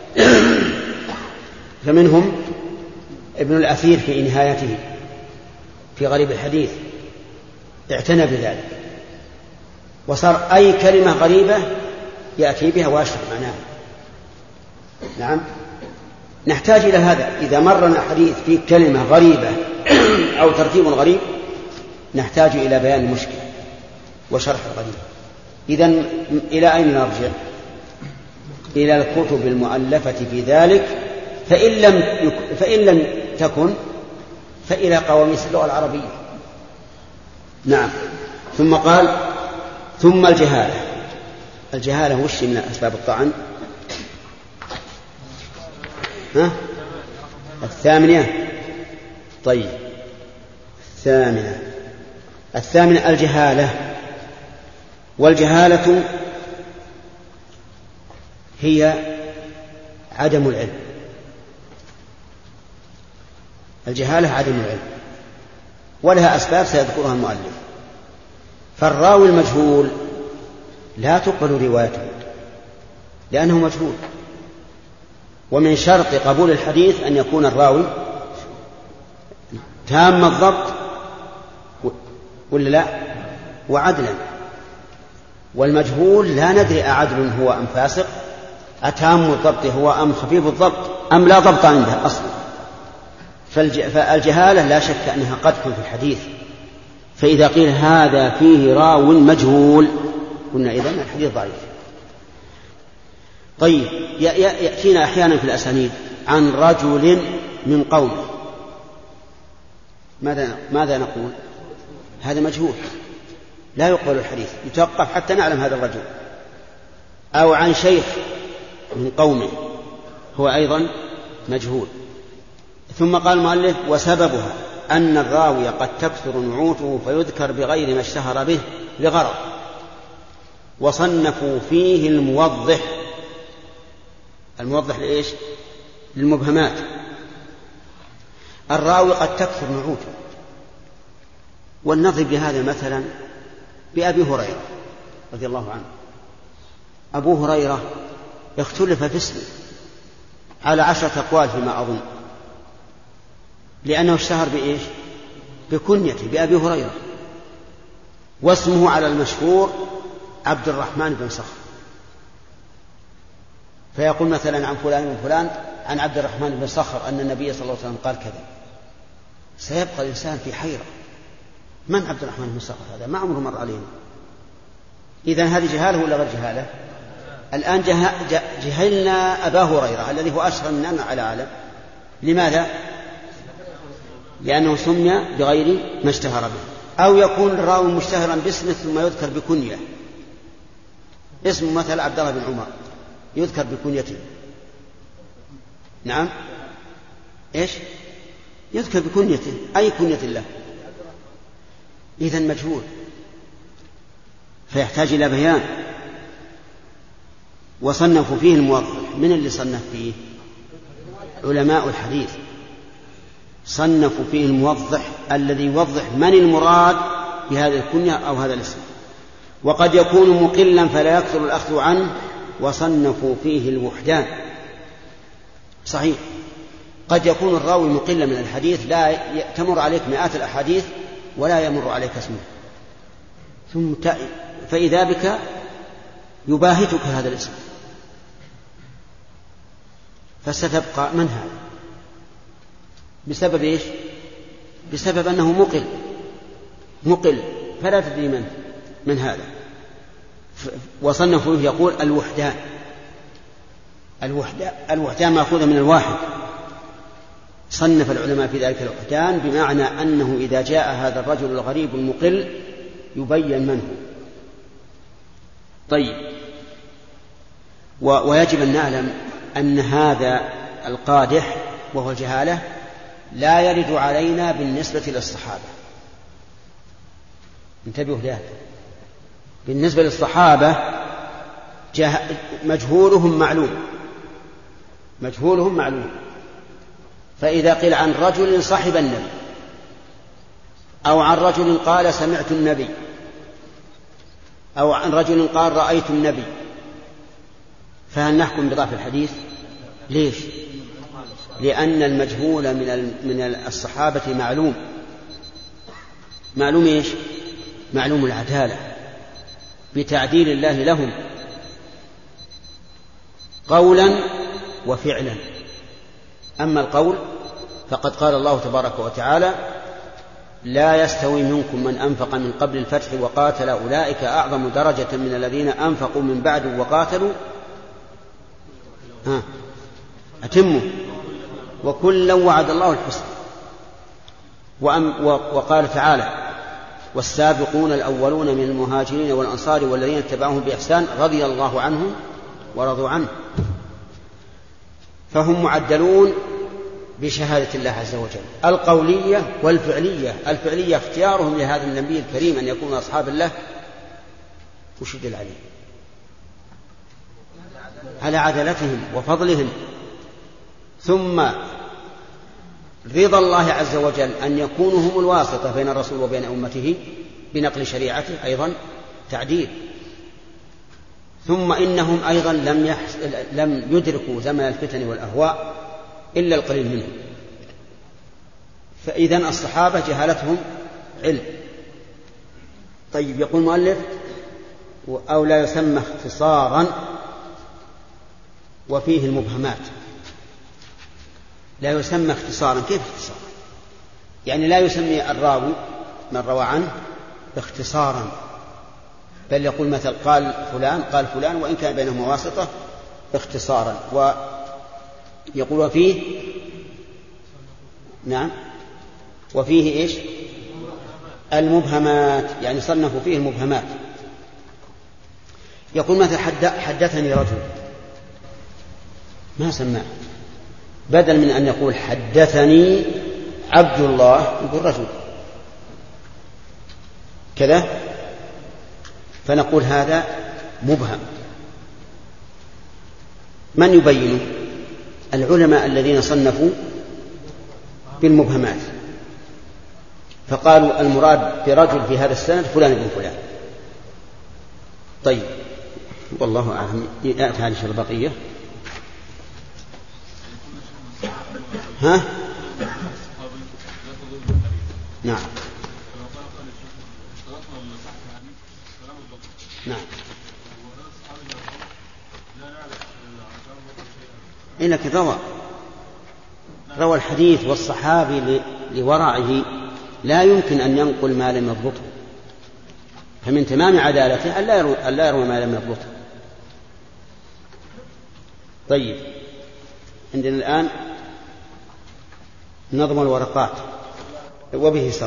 فمنهم ابن الأثير في نهايته في غريب الحديث اعتنى بذلك، وصار أي كلمة غريبة يأتي بها ويشرح معناها. نعم، نحتاج إلى هذا. إذا مرنا حديث فيه كلمة غريبة أو ترتيب غريب نحتاج إلى بيان المشكل وشرح الغريب. إذن إلى أين نرجع؟ إلى الكتب المؤلفة في ذلك، فإن لم, يك... فإن لم تكن فإلى قواميس اللغة العربية. نعم. ثم قال: ثم الجهالة. الجهالة وش من أسباب الطعن؟ ها؟ الثامنة. طيب الثامنة الثامنة الجهالة. والجهالة هي عدم العلم. الجهالة عدم العلم، ولها أسباب سيذكرها المؤلف. فالراوي المجهول لا تقبل روايته لأنه مجهول، ومن شرط قبول الحديث أن يكون الراوي تام الضبط ولا لا وعدلا. والمجهول لا ندري أعدل هو أم فاسق، أتام الضبط هو أم خفيف الضبط أم لا ضبط عنده أصلا. فالجهالة لا شك أنها قدح في الحديث. فإذا قيل هذا فيه راو مجهول قلنا إذن الحديث ضعيف. طيب يأتينا أحيانا في الأسانيد عن رجل من قومه، ماذا ماذا نقول؟ هذا مجهول لا يقبل الحديث، يتوقف حتى نعلم هذا الرجل. أو عن شيخ من قومه هو أيضا مجهول. ثم قال المؤلف وسببها أن الراوي قد تكثر نعوته فيذكر بغير ما اشتهر به لغرض، وصنفوا فيه الموضح. الموضح لإيش؟ للمبهمات. الراوي قد تكثر نعوته، ولنضرب بهذا مثلا بأبي هريرة رضي الله عنه. أبو هريرة اختلف في اسمه على عشرة أقوال فيما أظن، لأنه اشتهر بإيش؟ بكنيته بأبي هريرة، واسمه على المشهور عبد الرحمن بن صخر. فيقول مثلا عن فلان وفلان عن عبد الرحمن بن صخر أن النبي صلى الله عليه وسلم قال كذا. سيبقى الإنسان في حيرة، من عبد الرحمن بن صخر هذا؟ ما عمره مر علينا. إذن هذه جهالة ولا غير جهالة؟ الآن جهلنا أبا هريرة الذي هو أشهر مننا على العالم. لماذا؟ لأنه سمي بغير ما اشتهر به. أو يكون الراوي مشتهرا باسمه ثم يذكر بكنية، اسمه مثل عبد الله بن عمر يذكر بكنيته. نعم إيش؟ يذكر بكنيته، أي كنية له، إذن مجهول فيحتاج إلى بيان. وصنفوا فيه الموضح. من اللي صنف فيه؟ علماء الحديث صنفوا فيه الموضح الذي يوضح من المراد بهذه الكنية أو هذا الاسم. وقد يكون مقلا فلا يكثر الأخذ عنه، وصنفوا فيه الوحدان. صحيح، قد يكون الراوي مقلا من الحديث، لا تمر عليك مئات الأحاديث ولا يمر عليك اسمه، ثم فإذا بك يباهتك هذا الاسم، فستبقى من هذا؟ بسبب إيش؟ بسبب أنه مقل مقل فلا تدري من من هذا. وصنفوا يقول الوحدان. الوحدان الوحدان مأخوذة من الواحد. صنف العلماء في ذلك الوحدان بمعنى أنه إذا جاء هذا الرجل الغريب المقل يبين من هو. طيب، ويجب أن نعلم أن هذا القادح وهو الجهالة لا يرد علينا بالنسبة للصحابة. انتبهوا لهذا. بالنسبة للصحابة مجهولهم معلوم مجهولهم معلوم فإذا قيل عن رجل صحب النبي أو عن رجل قال سمعت النبي أو عن رجل قال رأيت النبي، فهل نحكم بضعف الحديث؟ ليش؟ لأن المجهول من من الصحابة معلوم معلوم إيش؟ معلوم العدالة بتعديل الله لهم قولا وفعلا. أما القول فقد قال الله تبارك وتعالى لا يستوي منكم من أنفق من قبل الفتح وقاتل أولئك أعظم درجة من الذين أنفقوا من بعد وقاتلوا ها أتموا وكلا وعد الله الحسنى. وقال تعالى والسابقون الأولون من المهاجرين والأنصار والذين اتبعوهم بإحسان رضي الله عنهم ورضوا عنه. فهم معدلون بشهادة الله عز وجل القولية والفعلية. الفعلية اختيارهم لهذا النبي الكريم أن يكونوا أصحاب الله وش يدل عليه؟ على عدالتهم وفضلهم. ثم رضا الله عز وجل أن يكونوا هم الواسطة بين الرسول وبين أمته بنقل شريعته أيضا تعديل. ثم إنهم أيضا لم, يحس... لم يدركوا زمن الفتن والأهواء إلا القليل منهم. فإذن الصحابة جهالتهم علم. طيب يقول المؤلف أو لا يسمى اختصارا وفيه المبهمات. لا يسمى اختصارا، كيف اختصارا؟ يعني لا يسمي الراوي من روى عنه اختصارا، بل يقول مثل قال فلان قال فلان وإن كان بينهما واسطة اختصارا. ويقول وفيه نعم وفيه إيش؟ المبهمات، يعني صنفوا فيه المبهمات. يقول مثل حدثني رجل ما سماه، بدل من أن يقول حدثني عبد الله يقول رجل كذا، فنقول هذا مبهم. من يبينه؟ العلماء الذين صنفوا بالمبهمات، فقالوا المراد برجل في هذا السند فلان بن فلان. طيب والله أعلم. يأتي هذه البقية. ها؟ نعم نعم إنك روى روى الحديث والصحابي لورعه لا يمكن أن ينقل ما لم يضبطه، فمن تمام عدالته أن لا يروي ما لم يضبطه. طيب عندنا الآن نظم الورقات. وبه صرح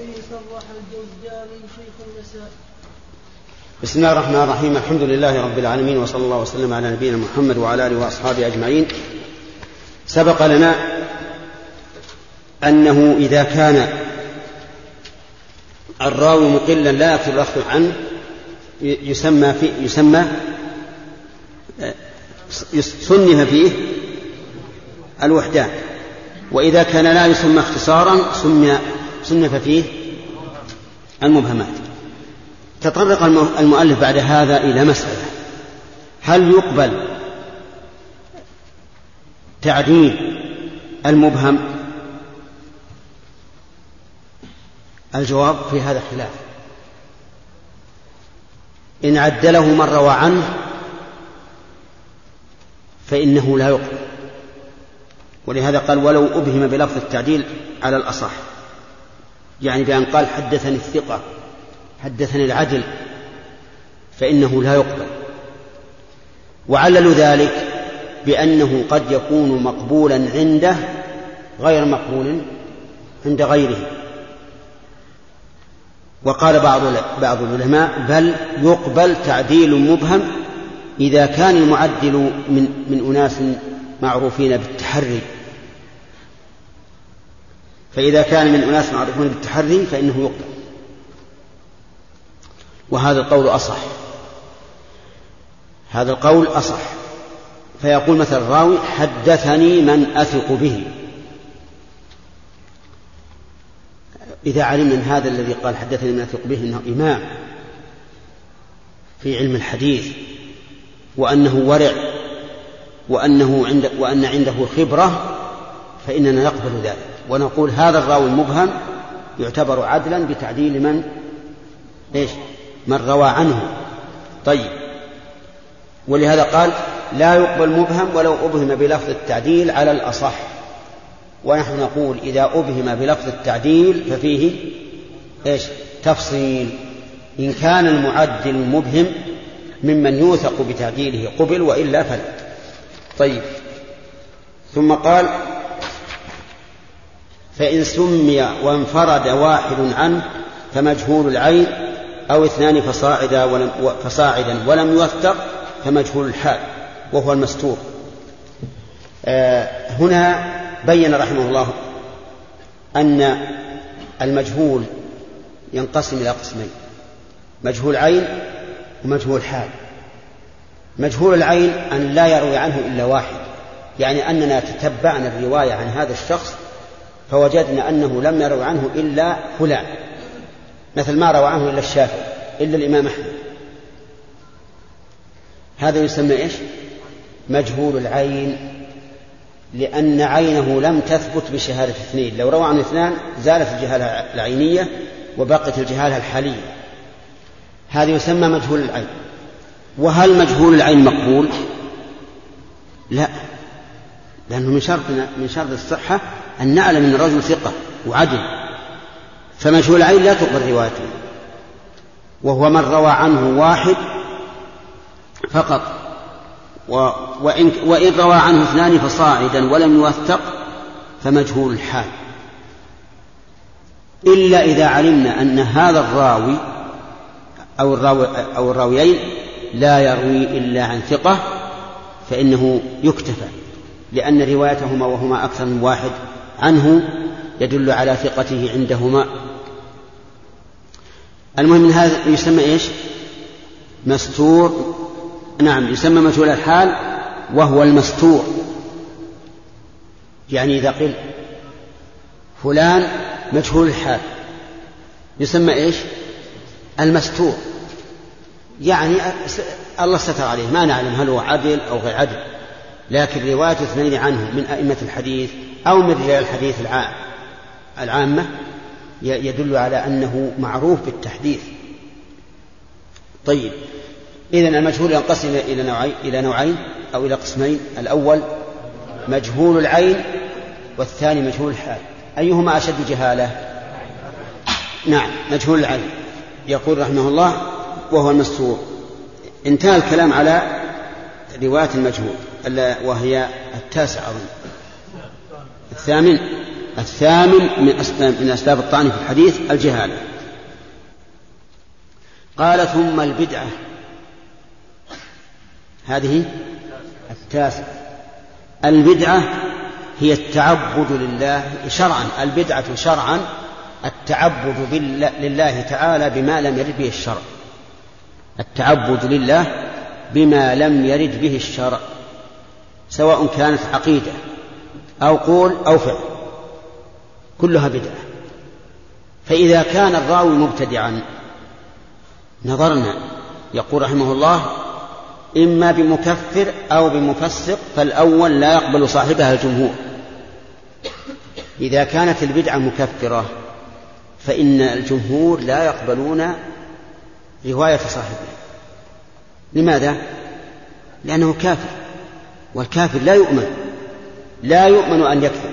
بسم الله الرحمن الرحيم. الحمد لله رب العالمين، وصلى الله وسلم على نبينا محمد وعلى آله وأصحابه أجمعين. سبق لنا أنه إذا كان الراوي مقلا لا يكثر الأخذ عنه يسمى في يسمى صنف فيه الوحدان، وإذا كان لا يسمى اختصارا صنف فيه المبهمات. تطرق المؤلف بعد هذا إلى مسألة: هل يقبل تعديل المبهم؟ الجواب في هذا خلاف. إن عدله من روى عنه فإنه لا يقبل، ولهذا قال ولو أبهم بلفظ التعديل على الأصح، يعني بأن قال حدثني الثقة حدثني العدل فإنه لا يقبل. وعللوا ذلك بأنه قد يكون مقبولا عنده غير مقبول عند غيره. وقال بعض بعض العلماء بل يقبل تعديل مبهم إذا كان المعدل من, من أناس معروفين بالتحري، فإذا كان من أناس معروفين بالتحري فإنه يقبل، وهذا القول أصح. هذا القول أصح. فيقول مثل الراوي حدثني من أثق به، إذا علمنا أن هذا الذي قال حدثني من أثق به إنه إمام في علم الحديث، وأنه ورع، وأنه عند وأن عنده خبرة، فإننا نقبل ذلك ونقول هذا الراوي المبهم يعتبر عدلا بتعديل من إيش من روى عنه. طيب، ولهذا قال لا يقبل مبهم ولو أبهم بلفظ التعديل على الأصح. ونحن نقول إذا أبهم بلفظ التعديل ففيه إيش تفصيل. إن كان المعدل المبهم ممن يوثق بتعديله قبل، وإلا فلا. طيب، ثم قال فإن سمي وانفرد واحد عنه فمجهول العين أو اثنان فصاعدا ولم, فصاعدا ولم يوثق فمجهول الحال وهو المستور. هنا بين رحمه الله أن المجهول ينقسم إلى قسمين: مجهول عين ومجهول حال. مجهول العين أن لا يروي عنه إلا واحد، يعني أننا تتبعنا الرواية عن هذا الشخص فوجدنا أنه لم يروي عنه إلا فلان، مثل ما روى عنه إلا الشافعي إلا الإمام أحمد. هذا يسمى إيش؟ مجهول العين، لأن عينه لم تثبت بشهادة اثنين. لو روى عن اثنان زالت الجهالة العينية وبقت الجهالة الحالية. هذا يسمى مجهول العين. وهل مجهول العين مقبول؟ لا، لأنه من شرط من شرط الصحة أن نعلم من الرجل ثقة وعدل، فمجهول العين لا تقبل روايته، وهو من روى عنه واحد فقط، وإن, وإن روى عنه اثنان فصاعدا ولم يوثق فمجهول الحال، إلا إذا علمنا أن هذا الراوي أو, الراوي أو الراويين لا يروي إلا عن ثقة فإنه يكتفى، لأن روايتهما وهما أكثر من واحد عنه يدل على ثقته عندهما. المهم من هذا يسمى إيش؟ مستور. نعم، يسمى مجهول الحال وهو المستور. يعني إذا قيل فلان مجهول الحال يسمى إيش؟ المستور، يعني الله ستر عليه، ما نعلم هل هو عدل أو غير عدل، لكن رواية اثنين عنه من أئمة الحديث أو من رجال الحديث العامة يدل على أنه معروف بالتحديث. طيب، إذن المجهول ينقسم إلى نوعين إلى نوعين أو إلى قسمين: الأول مجهول العين، والثاني مجهول الحال. أيهما أشد جهالة؟ نعم، مجهول العين. يقول رحمه الله وهو المستور. انتهى الكلام على رواية المجهول وهي التاسع الثامن الثامن من أسباب الطعن في الحديث الجهالة. قال ثم البدعة، هذه التاسع. البدعة هي التعبد لله شرعا. البدعة شرعا التعبد لله تعالى بما لم يرد به الشرع. التعبد لله بما لم يرد به الشرع، سواء كانت عقيدة أو قول أو فعل، كلها بدعة. فإذا كان الراوي مبتدعا نظرنا، يقول رحمه الله: إما بمكفر أو بمفسق، فالأول لا يقبل صاحبها الجمهور. إذا كانت البدعة مكفرة فإن الجمهور لا يقبلون رواية صاحبها. لماذا؟ لأنه كافر، والكافر لا يؤمن لا يؤمن أن يكفر.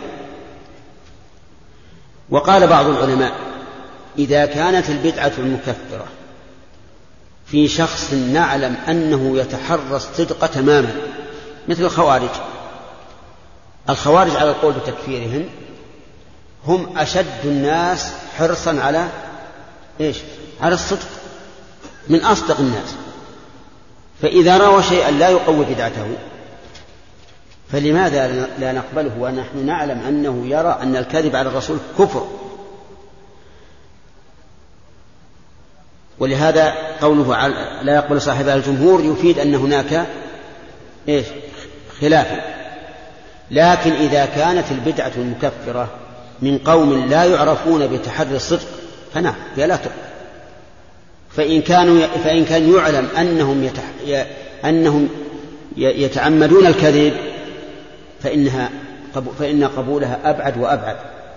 وقال بعض العلماء: إذا كانت البدعة المكفرة في شخص نعلم أنه يتحرى الصدق تماما، مثل الخوارج. الخوارج على القول بتكفيرهم هم أشد الناس حرصا على إيش؟ على الصدق، من أصدق الناس. فإذا روى شيئا لا يقوي بدعته فلماذا لا نقبله ونحن نعلم أنه يرى أن الكذب على الرسول كفر؟ ولهذا قوله لا يقبل صاحبها الجمهور يفيد أن هناك إيش؟ خلافا. لكن إذا كانت البدعة المكفرة من قوم لا يعرفون بتحري الصدق فنعم هي لا تقبل. فإن كانوا فإن كان يعلم أنهم يتح... أنهم يتعمدون الكذب فإنها فإن قبولها أبعد وأبعد.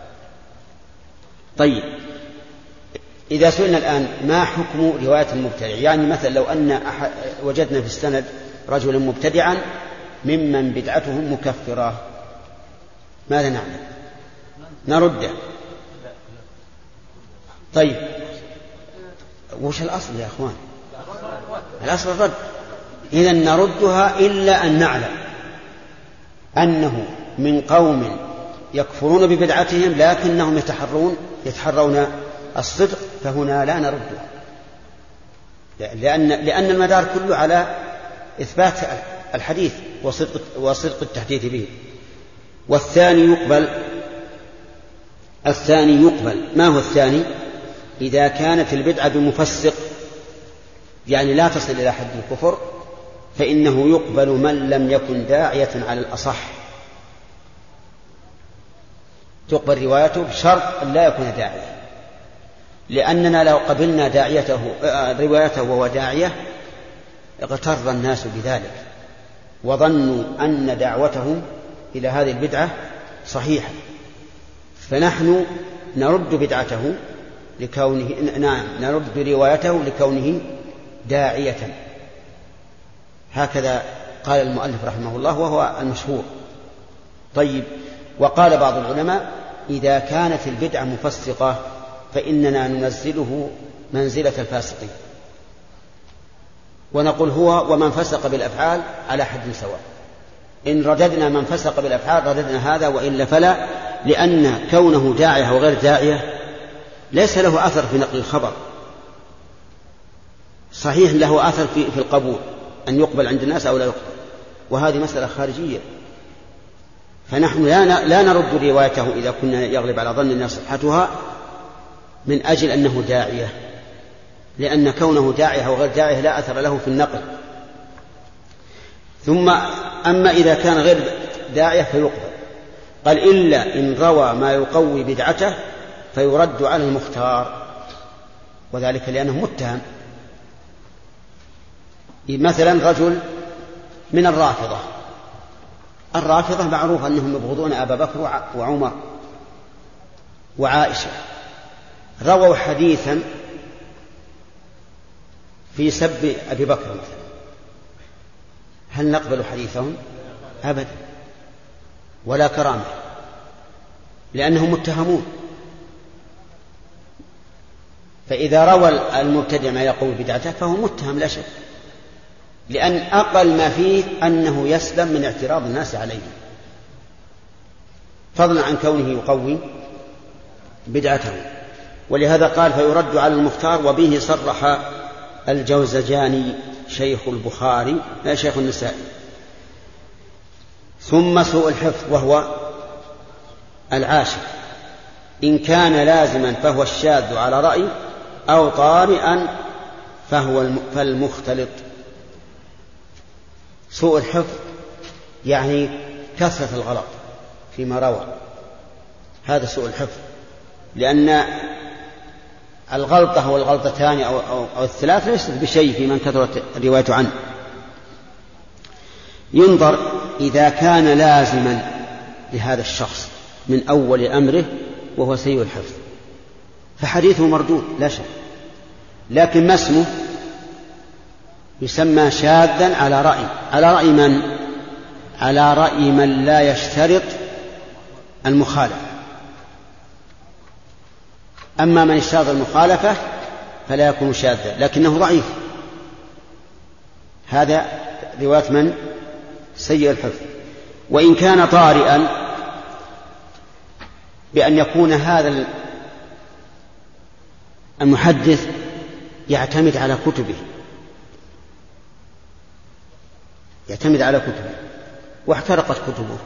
طيب، إذا سئلنا الآن ما حكم رواية المبتدع، يعني مثلا لو أن أحد وجدنا في السند رجلا مبتدعا ممن بدعتهم مكفرة، ماذا نعمل؟ نرده. طيب، وش الأصل يا أخوان؟ الأصل الرد. إذن نردها إلا أن نعلم أنه من قوم يكفرون ببدعتهم لكنهم يتحرون يتحرون الصدق، فهنا لا نردها، لأن لأن المدار كله على إثبات الحديث وصدق وصدق التحديث به. والثاني يقبل الثاني يقبل ما هو الثاني؟ إذا كانت البدعة بمفسق يعني لا تصل إلى حد الكفر فإنه يقبل من لم يكن داعية على الأصح، تقبل روايته بشرط أن لا يكون داعية، لأننا لو قبلنا داعيته روايته وهو داعية اغتر الناس بذلك وظنوا أن دعوتهم إلى هذه البدعة صحيحة، فنحن نرد بدعته لكونه نعم نرد روايته لكونه داعية. هكذا قال المؤلف رحمه الله وهو المشهور. طيب، وقال بعض العلماء إذا كانت البدعة مفسقة فإننا ننزله منزلة الفاسقين ونقول هو ومن فسق بالأفعال على حد سواء، إن رددنا من فسق بالأفعال رددنا هذا وإلا فلا، لأن كونه داعية وغير داعية ليس له أثر في نقل الخبر، صحيح له أثر في, في القبول أن يقبل عند الناس أو لا يقبل، وهذه مسألة خارجية، فنحن لا, لا نرد روايته إذا كنا يغلب على ظننا صحتها من أجل أنه داعية، لأن كونه داعية وغير داعية لا أثر له في النقل. ثم أما إذا كان غير داعية فيقبل، قال إلا إن روى ما يقوي بدعته فيرد على المختار، وذلك لأنه متهم. مثلا رجل من الرافضة، الرافضة معروف أنهم يبغضون أبا بكر وعمر وعائشة، رووا حديثا في سب أبي بكر مثلا، هل نقبل حديثهم؟ أبدا، ولا كرامة، لأنهم متهمون. فإذا روى المبتدع ما يقول بدعته فهو متهم لا شك، لأن أقل ما فيه أنه يسلم من اعتراض الناس عليه، فضلا عن كونه يقوي بدعته. ولهذا قال فيرد على المختار، وبه صرح الجوزجاني شيخ البخاري لا شيخ النسائي. ثم سوء الحفظ وهو العاشر، إن كان لازما فهو الشاذ على رأي أو طارئا فهو فالمختلط. سوء الحفظ يعني كثرة الغلط فيما روى، هذا سوء الحفظ، لأن الغلطة والغلطتان أو, أو, أو الثلاث ليست بشيء في من كثرت الرواية عنه. ينظر إذا كان لازما لهذا الشخص من أول أمره وهو سيء الحفظ فحديثه مردود لا شك، لكن ما اسمه؟ يسمى شاذا على رأي. على رأي من؟ على رأي من لا يشترط المخالفة. أما من اشترط المخالفة فلا يكون شاذا لكنه ضعيف. هذا رواية من؟ سيء الحفظ. وإن كان طارئا بأن يكون هذا المحدث يعتمد على كتبه يعتمد على كتبه واحترقت كتبه،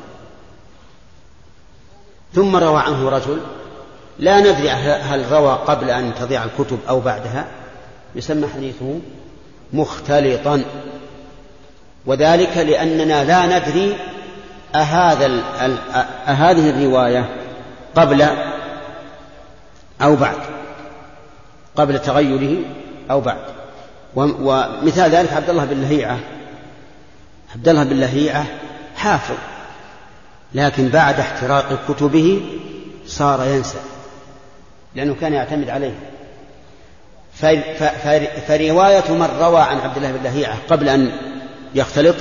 ثم روى عنه رجل لا ندري هل روى قبل أن تضيع الكتب أو بعدها، يسمى حديثه مختلطا، وذلك لأننا لا ندري أهذا أهذه الرواية قبل أو بعد، قبل تغيره أو بعد. ومثال ذلك عبد الله بن لهيعة عبد الله بن لهيعة حافظ، لكن بعد احتراق كتبه صار ينسى لأنه كان يعتمد عليه. فرواية من روى عن عبد الله بن لهيعة قبل أن يختلط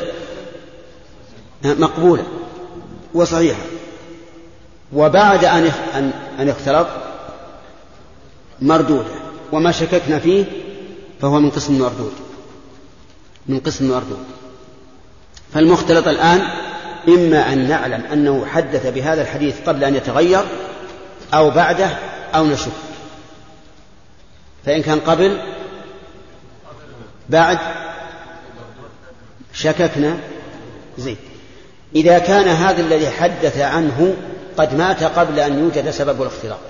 مقبولة وصحيحة، وبعد أن يختلط مردودة، وما شككنا فيه فهو من قسم مردود من قسم مردود. فالمختلط الآن إما أن نعلم أنه حدث بهذا الحديث قبل أن يتغير أو بعده أو نشك، فإن كان قبل بعد شككنا زين. إذا كان هذا الذي حدث عنه قد مات قبل أن يوجد سبب الاختلاط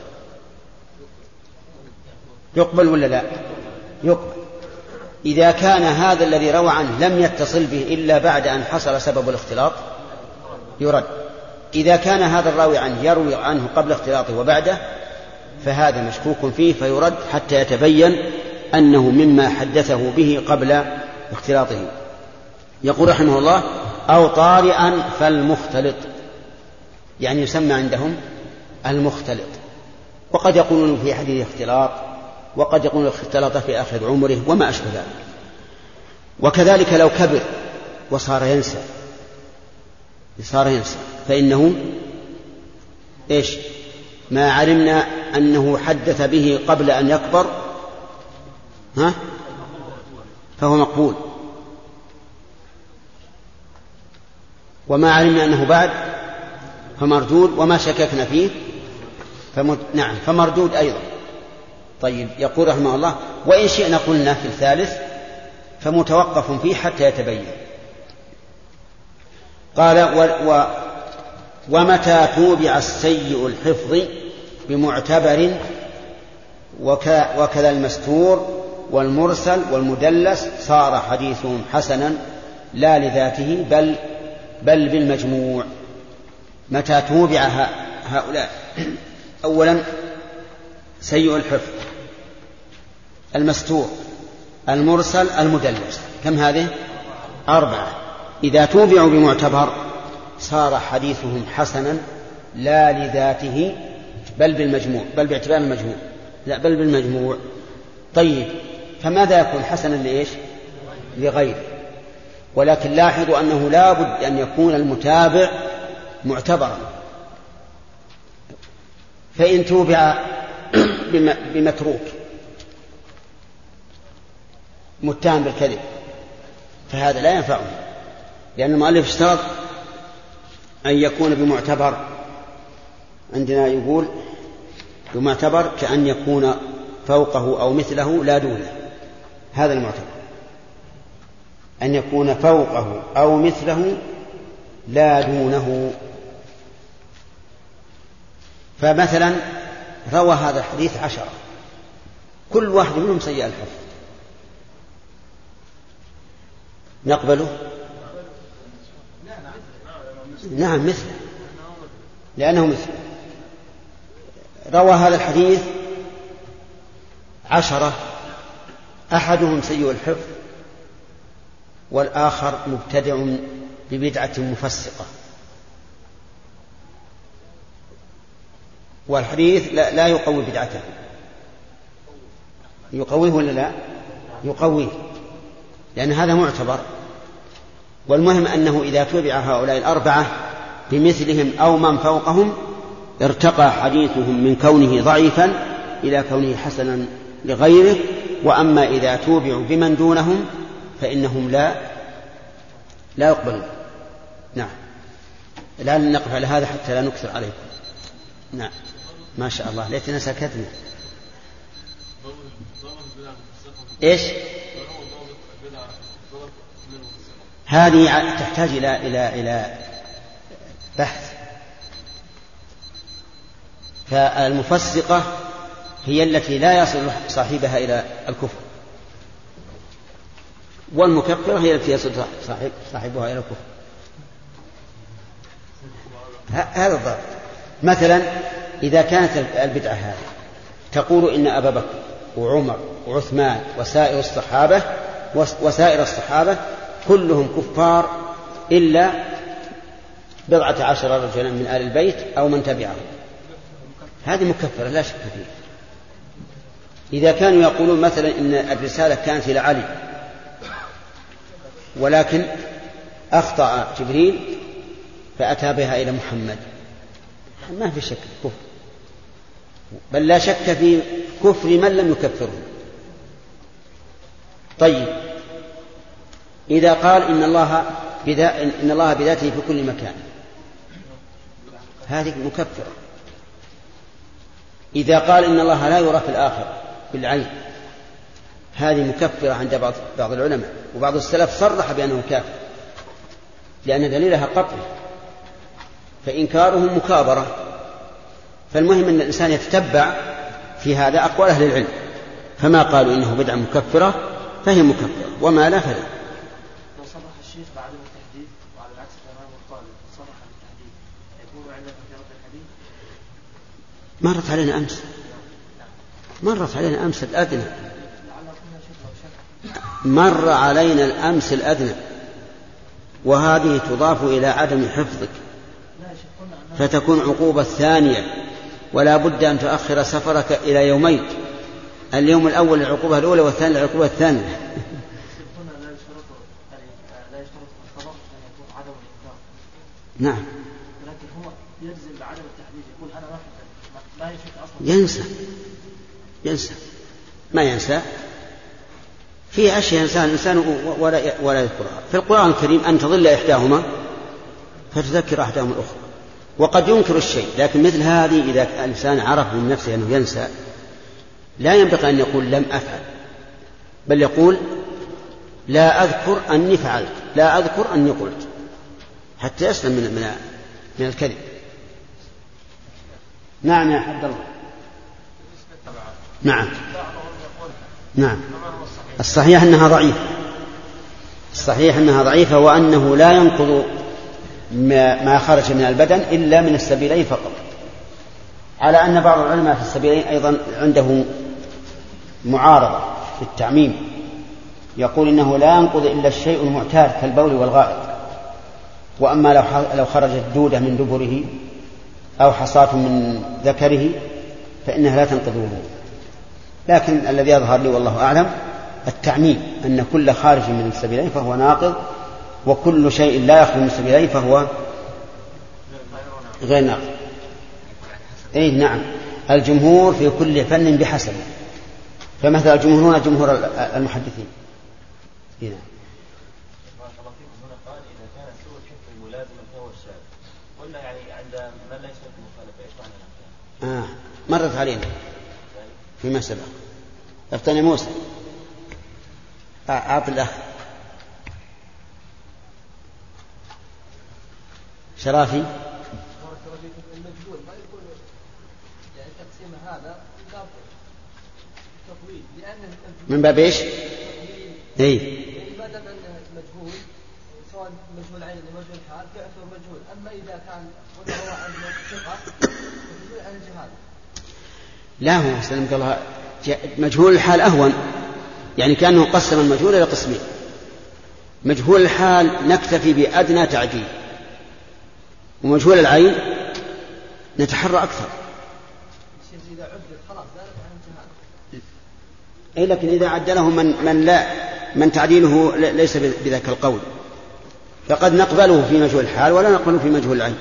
يقبل ولا لا؟ يقبل. إذا كان هذا الذي روى عنه لم يتصل به إلا بعد أن حصل سبب الاختلاط يرد. إذا كان هذا الراوي عنه يروي عنه قبل اختلاطه وبعده فهذا مشكوك فيه فيرد حتى يتبين أنه مما حدثه به قبل اختلاطه. يقول رحمه الله أو طارئا فالمختلط، يعني يسمى عندهم المختلط. وقد يقولون في حديث اختلاط، وقد يقولون اختلط في آخر عمره وما أشبه ذلك. وكذلك لو كبر وصار ينسى صار ينسى فإنه إيش؟ ما علمنا أنه حدث به قبل أن يكبر ها فهو مقبول، وما علمنا أنه بعد فمردود، وما شككنا فيه فمد... نعم فمردود أيضا. طيب يقول رحمه الله وإن شئنا قلنا في الثالث فمتوقف فيه حتى يتبين. قال و... و... ومتى توبع السيء الحفظ بمعتبر وك... وكذا المستور والمرسل والمدلس صار حديثهم حسنا لا لذاته بل بل بالمجموع. متى توبع هؤلاء أولا سيء الحفظ المستور المرسل المدلس، كم هذه؟ أربعة. إذا توبعوا بمعتبر صار حديثهم حسنا لا لذاته بل بالمجموع، بل باعتبار المجموع لا بل بالمجموع. طيب فماذا يكون حسنا لإيش؟ لغيره. ولكن لاحظوا أنه لا بد أن يكون المتابع معتبرا، فإن توبع بمتروك متهم بالكذب فهذا لا ينفعه، لأن المؤلف اشترط أن يكون بمعتبر. عندنا يقول بمعتبر كأن يكون فوقه أو مثله لا دونه، هذا المعتبر أن يكون فوقه أو مثله لا دونه. فمثلا روى هذا الحديث عشرة كل واحد منهم سيء الحفظ، نقبله؟ نعم مثله، لأنه مثله. روى هذا الحديث عشرة أحدهم سيء الحفظ والآخر مبتدع ببدعة مفسقة، والحديث لا, لا يقوي بدعته، يقويه ولا لا؟ يقويه، لأن هذا معتبر. والمهم أنه إذا تبع هؤلاء الأربعة بمثلهم أو من فوقهم ارتقى حديثهم من كونه ضعيفا إلى كونه حسنا لغيره. وأما إذا توبعوا بمن دونهم فإنهم لا لا يقبلون. نعم لا نقف على هذا حتى لا نكثر عليكم. نعم ما شاء الله ليتنا سكتنا. إيش هذه تحتاج إلى إلى إلى بحث. فالمفسقة هي التي لا يصل صاحبها إلى الكفر، والمكفرة هي التي يصل صاحب صاحبها إلى الكفر. هذا الضابط. مثلا إذا كانت البدعة هذه تقول إن أبا بكر وعمر وعثمان وسائر الصحابة وسائر الصحابة كلهم كفار إلا بضعة عشر رجلا من آل البيت أو من تبعهم، هذه مكفرة لا شك فيه. إذا كانوا يقولون مثلا إن الرسالة كانت إلى علي ولكن أخطأ جبريل فأتى بها إلى محمد، ما في شك كفر، بل لا شك في كفر من لم يكفره. طيب إذا قال إن الله بذا إن الله بذاته في كل مكان، هذه مكفرة. إذا قال إن الله لا يرى في الآخرة بالعين، هذه مكفرة عند بعض بعض العلماء، وبعض السلف صرح بأنه كافر لأن دليلها قطعي فإنكاره مكابرة. فالمهم أن الإنسان يتتبع في هذا أقوال أهل العلم، فما قالوا إنه بدعة مكفرة فهي مكفرة، وما لا فلا. لو صرح الشيخ بعدم التحديد وعلى العكس الإمام الطالب صرح بالتحديد يكون علة في رد الحديث؟ مرت علينا أمس مرت علينا أمس الأدنى مر علينا الأمس الأدنى، وهذه تضاف إلى عدم حفظك فتكون عقوبة ثانية، ولا بد أن تؤخر سفرك إلى يومين، اليوم الأول للعقوبة الأولى والثاني للعقوبة الثانية. نعم، لكن هو يجزم بعدم التحديد، يقول أنا ما ما يشك أصلا. ينسى ينسى ما ينسى في أشياء ينساها الإنسان ولا ولا يذكرها. في القرآن الكريم أن تضل إحداهما فتذكر أحداهما الأخرى، وقد ينكر الشيء، لكن مثل هذه إذا الإنسان عرف من نفسه أنه ينسى لا ينبغي أن يقول لم أفعل، بل يقول لا أذكر أني فعلت، لا أذكر أني قلت، حتى يسلم من من من الكذب. نعم يا عبد الله. نعم نعم الصحيح أنها ضعيفة، الصحيح أنها ضعيفة، وأنه لا ينقض ما خرج من البدن إلا من السبيلين فقط، على أن بعض العلماء في السبيلين أيضا عنده معارضة في التعميم، يقول إنه لا ينقض إلا الشيء المعتاد كالبول والغائط، وأما لو خرجت دودة من دبره أو حصاة من ذكره فإنها لا تنقض الوضوء. لكن الذي يظهر لي والله أعلم التعميم، أن كل خارج من السبيلين فهو ناقض، وكل شيء لا يخرج من السبيلين فهو غير ناقض. إيه نعم، الجمهور في كل فن بحسب، فمثل الجمهورون جمهور المحدثين. هنا آه. مرت علينا فيما سبق. افتني موسى أعطي الأخ شرافي. من باب ايش؟ اي ما دام انه مجهول، سواء مجهول عين او مجهول حال فيعتبر مجهول، اما اذا كان هو عند ثقه مجهول عن الجهاله. لا، هو سلمك الله مجهول الحال أهون، يعني كأنه قسم المجهول إلى قسمين. مجهول الحال نكتفي بأدنى تعديل، ومجهول العين نتحرى أكثر. إذا عدل خلاص ذلك عن الجهاله. أي لكن إذا عدله من من لا من تعديله ليس بذاك القول، فقد نقبله في مجهول الحال ولا نقبله في مجهول العين.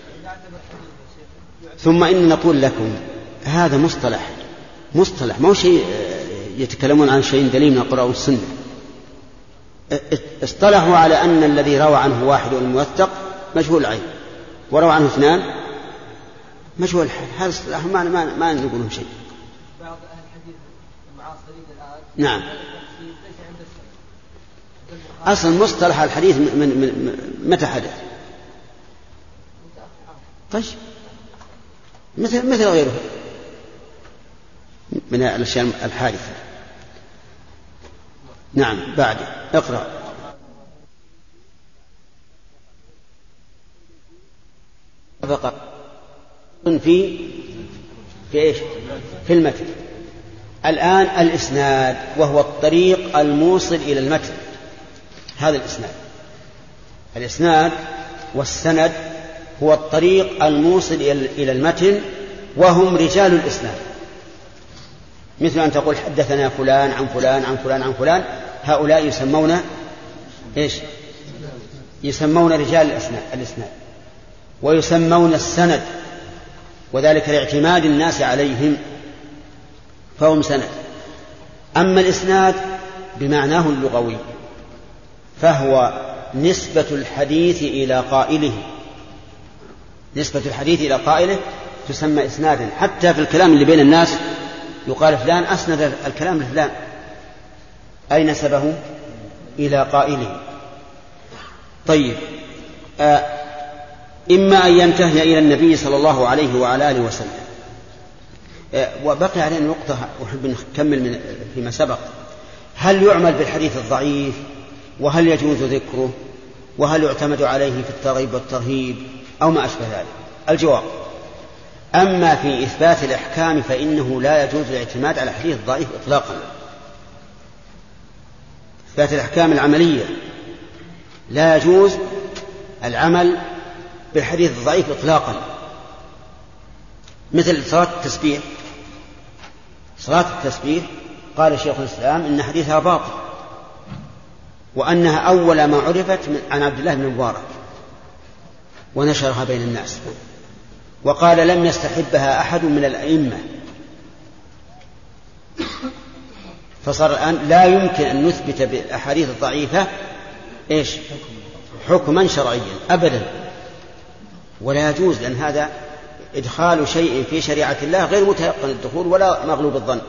ثم إن نقول لكم هذا مصطلح مصطلح ما هو شيء يتكلمون عن شيء دليل من القرآن والسنة. اصطلحوا على أن الذي روى عنه واحد الموثق مجهول العين، وروى عنه اثنان مجهول الحال. هذا اصطلاح ما ما ما نقولهم شيء. بعض أهل الحديث المعاصرين الآن نعم. أصل مصطلح الحديث من, من, من متى حدث؟ طيب مثل مثل غيره من الأشياء الحادثة. نعم بعد اقرأ. فقط في في إيش؟ في المتن. الآن الإسناد وهو الطريق الموصل إلى المتن، هذا الإسناد. الإسناد والسند هو الطريق الموصل إلى المتن، وهم رجال الإسناد. مثل أن تقول حدثنا فلان عن فلان عن فلان عن فلان، هؤلاء يسمون إيش؟ يسمون رجال الإسناد، ويسمون السند، وذلك لاعتماد الناس عليهم فهم سند. أما الإسناد بمعناه اللغوي فهو نسبة الحديث إلى قائله، نسبة الحديث إلى قائله تسمى إسنادا. حتى في الكلام اللي بين الناس يقال فلان أسند الكلام لفلان، أي نسبه إلى قائله. طيب آه إما أن ينتهي إلى النبي صلى الله عليه وعلى آله وسلم. وبقي علينا نقطة أحب نكمل من فيما سبق. هل يعمل بالحديث الضعيف؟ وهل يجوز ذكره؟ وهل يعتمد عليه في الترغيب والترهيب أو ما أشبه ذلك؟ الجواب: أما في إثبات الأحكام فإنه لا يجوز الاعتماد على الحديث الضعيف إطلاقا. إثبات الأحكام العملية لا يجوز العمل بالحديث الضعيف إطلاقا، مثل صلاة التسبيح. صلاة التسبيح قال شيخ الإسلام إن حديثها باطل، وأنها أول ما عرفت عن عبد الله بن مبارك ونشرها بين الناس، وقال لم يستحبها أحد من الأئمة. فصار الآن لا يمكن أن نثبت بالأحاديث الضعيفة إيش؟ حكما شرعيا أبدا، ولا يجوز، لأن هذا إدخال شيء في شريعة الله غير متيقن الدخول ولا مغلوب الظن.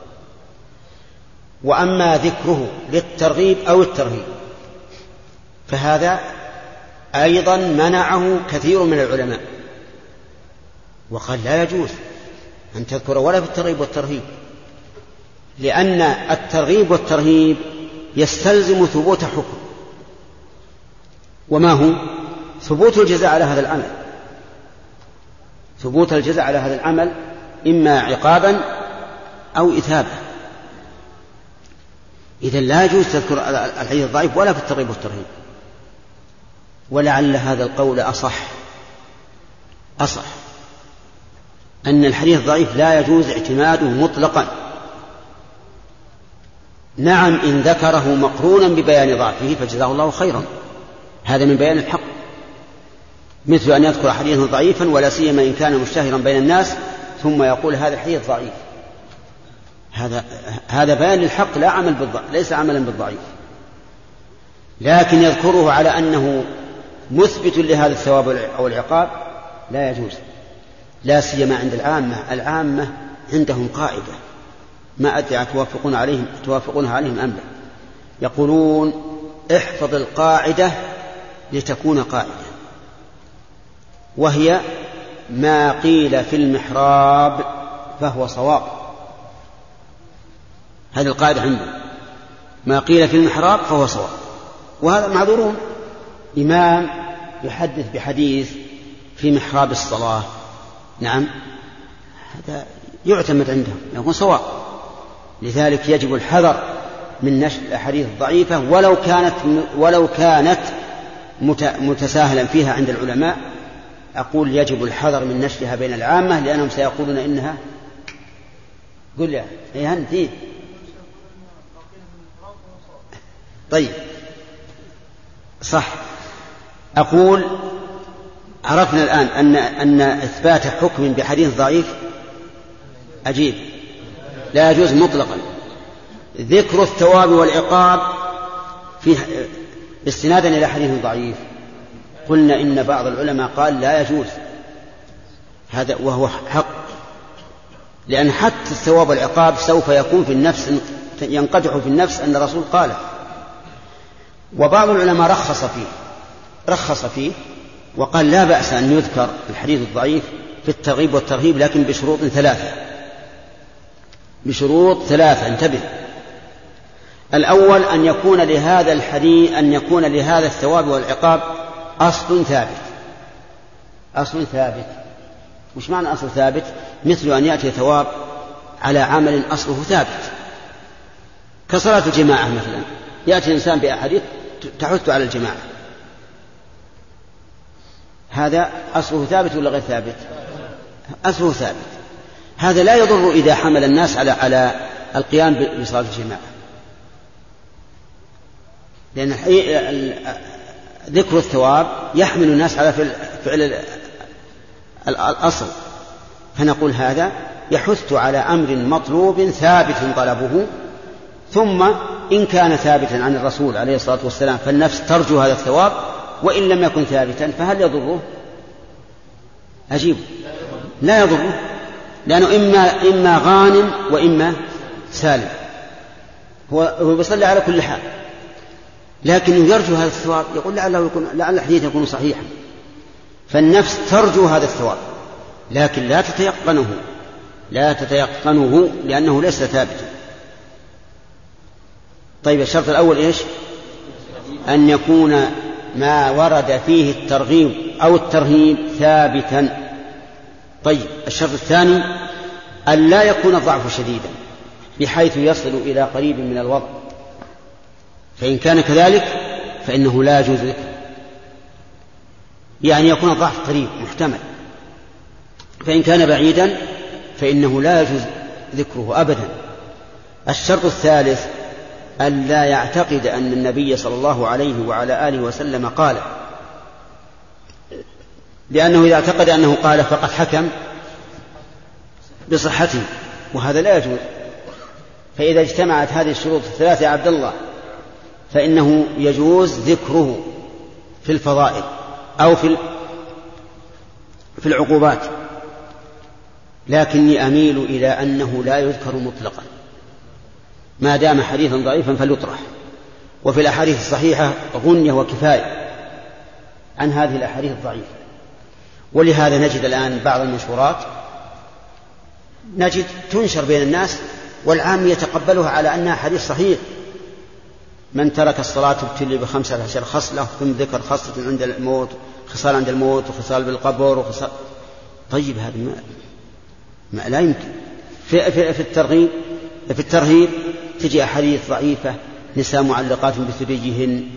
وأما ذكره للترغيب أو الترهيب فهذا أيضا منعه كثير من العلماء، وقال لا يجوز أن تذكر ولا في الترغيب والترهيب، لأن الترغيب والترهيب يستلزم ثبوت حكم، وما هو ثبوت الجزاء على هذا العمل، ثبوت الجزاء على هذا العمل إما عقابا أو إثابة. إذن لا يجوز تذكر الحديث الضعيف ولا في الترغيب والترهيب. ولعل هذا القول أصح أصح أن الحديث الضعيف لا يجوز اعتماده مطلقا. نعم إن ذكره مقرونا ببيان ضعفه فجزاه الله خيرا، هذا من بيان الحق، مثل أن يذكر حديثا ضعيفا ولا سيما إن كان مشتهرا بين الناس ثم يقول هذا الحديث ضعيف، هذا هذا بيان الحق لا عمل بالضعيف، ليس عملا بالضعيف. لكن يذكره على أنه مثبت لهذا الثواب أو العقاب لا يجوز، لا سيما عند العامة. العامة عندهم قاعدة ما أدري توافقون عليهم توافقونها عليهم أم لا، يقولون احفظ القاعدة لتكون قاعدة، وهي ما قيل في المحراب فهو صواب. هذه القاعدة عندهم، ما قيل في المحراب فهو صواب. وهذا معذورون، إمام يحدث بحديث في محراب الصلاة، نعم هذا يعتمد عندهم يكون صواب. لذلك يجب الحذر من نشر الأحاديث الضعيفة ولو كانت ولو كانت متساهلا فيها عند العلماء. أقول يجب الحذر من نشرها بين العامة، لأنهم سيقولون إنها قل يا إيه هنتي طيب صح. أقول عرفنا الآن أن أن إثبات حكم بحديث ضعيف عجيب لا يجوز مطلقا. ذكر الثواب والعقاب في استنادا إلى حديث ضعيف، قلنا إن بعض العلماء قال لا يجوز هذا، وهو حق، لأن حتى الثواب والعقاب سوف يكون في النفس، ينقدح في النفس أن الرسول قال. وبعض العلماء رخص فيه رخص فيه وقال لا بأس أن يذكر الحديث الضعيف في الترغيب والترهيب، لكن بشروط ثلاثة بشروط ثلاثة انتبه. الأول أن يكون لهذا الحديث أن يكون لهذا الثواب والعقاب أصل ثابت. أصل ثابت وش معنى أصل ثابت؟ مثل أن يأتي ثواب على عمل أصله ثابت، كصلاة الجماعة مثلا، يأتي الإنسان بأحاديث تحث على الجماعة، هذا أصله ثابت ولا غير ثابت؟ أصله ثابت. هذا لا يضر إذا حمل الناس على على القيام بصلاة الجماعة، لأن ذكر الثواب يحمل الناس على فعل الأصل. فنقول هذا يحث على أمر مطلوب ثابت طلبه، ثم إن كان ثابتا عن الرسول عليه الصلاة والسلام فالنفس ترجو هذا الثواب، وإن لم يكن ثابتا فهل يضره؟ أجيب لا يضره، لأنه إما, إما غانم وإما سالم، هو بيصلي على كل حال، لكنه يرجو هذا الثواب، يقول لعله يكون لعل الحديث يكون صحيحا، فالنفس ترجو هذا الثواب لكن لا تتيقنه لا تتيقنه لأنه ليس ثابتا. طيب الشرط الأول إيش؟ أن يكون ما ورد فيه الترغيب أو الترهيب ثابتا. طيب الشرط الثاني أن لا يكون الضعف شديدا بحيث يصل إلى قريب من الوضع، فإن كان كذلك فإنه لا يجوز ذكره، يعني يكون الضعف قريب محتمل. فإن كان بعيدا فإنه لا يجوز ذكره أبدا. الشرط الثالث أن لا يعتقد أن النبي صلى الله عليه وعلى آله وسلم قال، لأنه إذا اعتقد أنه قال فقد حكم بصحته وهذا لا يجوز. فإذا اجتمعت هذه الشروط الثلاثة يا عبد الله فإنه يجوز ذكره في الفضائل أو في في العقوبات، لكني أميل إلى أنه لا يذكر مطلقا ما دام حديثا ضعيفا فليطرح. وفي الأحاديث الصحيحة غنية وكفاية عن هذه الأحاديث الضعيفة. ولهذا نجد الآن بعض المنشورات نجد تنشر بين الناس والعام يتقبلها على أنها حديث صحيح: من ترك الصلاة ابتلي بخمسة عشر خصلة، ثم ذكر خصلة عند الموت، خصال عند الموت، وخصال بالقبر، وخصال. طيب هذا ما, ما لا يمكن. في, في, في الترغيب في الترهيب تجي أحاديث ضعيفة: نساء معلقات بثديهن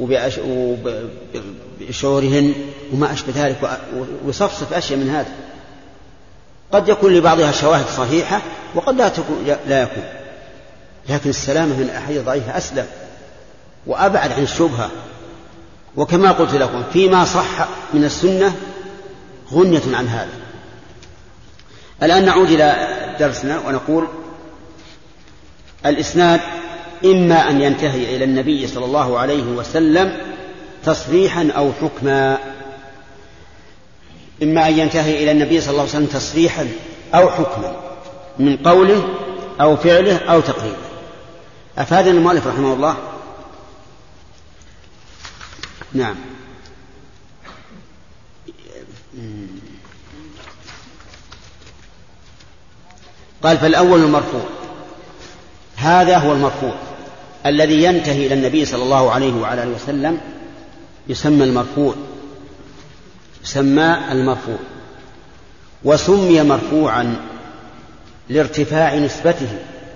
وبشعورهن وما أشبه ذلك، ويصفصف أشياء من هذا. قد يكون لبعضها شواهد صحيحة وقد لا, تكون لا يكون، لكن السلامة من الأحاديث الضعيفة أسلم وأبعد عن الشبهة. وكما قلت لكم فيما صح من السنة غنية عن هذا. الآن نعود إلى درسنا ونقول: الإسناد إما أن ينتهي إلى النبي صلى الله عليه وسلم تصريحا أو حكما. إما أن ينتهي إلى النبي صلى الله عليه وسلم تصريحا أو حكما من قوله أو فعله أو تقريره. أفادنا المؤلف رحمه الله. نعم. قال: فالأول المرفوع. هذا هو المرفوع الذي ينتهي إلى النبي صلى الله عليه وعلى آله وسلم، يسمى المرفوع، يسمى المرفوع. وسمي مرفوعا لارتفاع نسبته،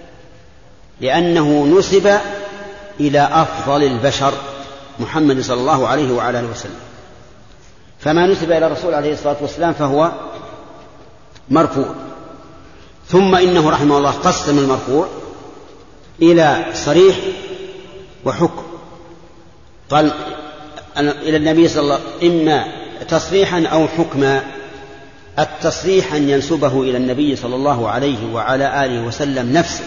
لأنه نسب إلى أفضل البشر محمد صلى الله عليه وعلى آله وسلم. فما نسب إلى الرسول عليه الصلاة والسلام فهو مرفوع. ثم إنه رحمه الله قسم المرفوع إلى صريح وحكم. قال إلى النبي صلى الله عليه وسلم إما تصريحا أو حكما. التصريح أن ينسبه إلى النبي صلى الله عليه وعلى آله وسلم نفسه،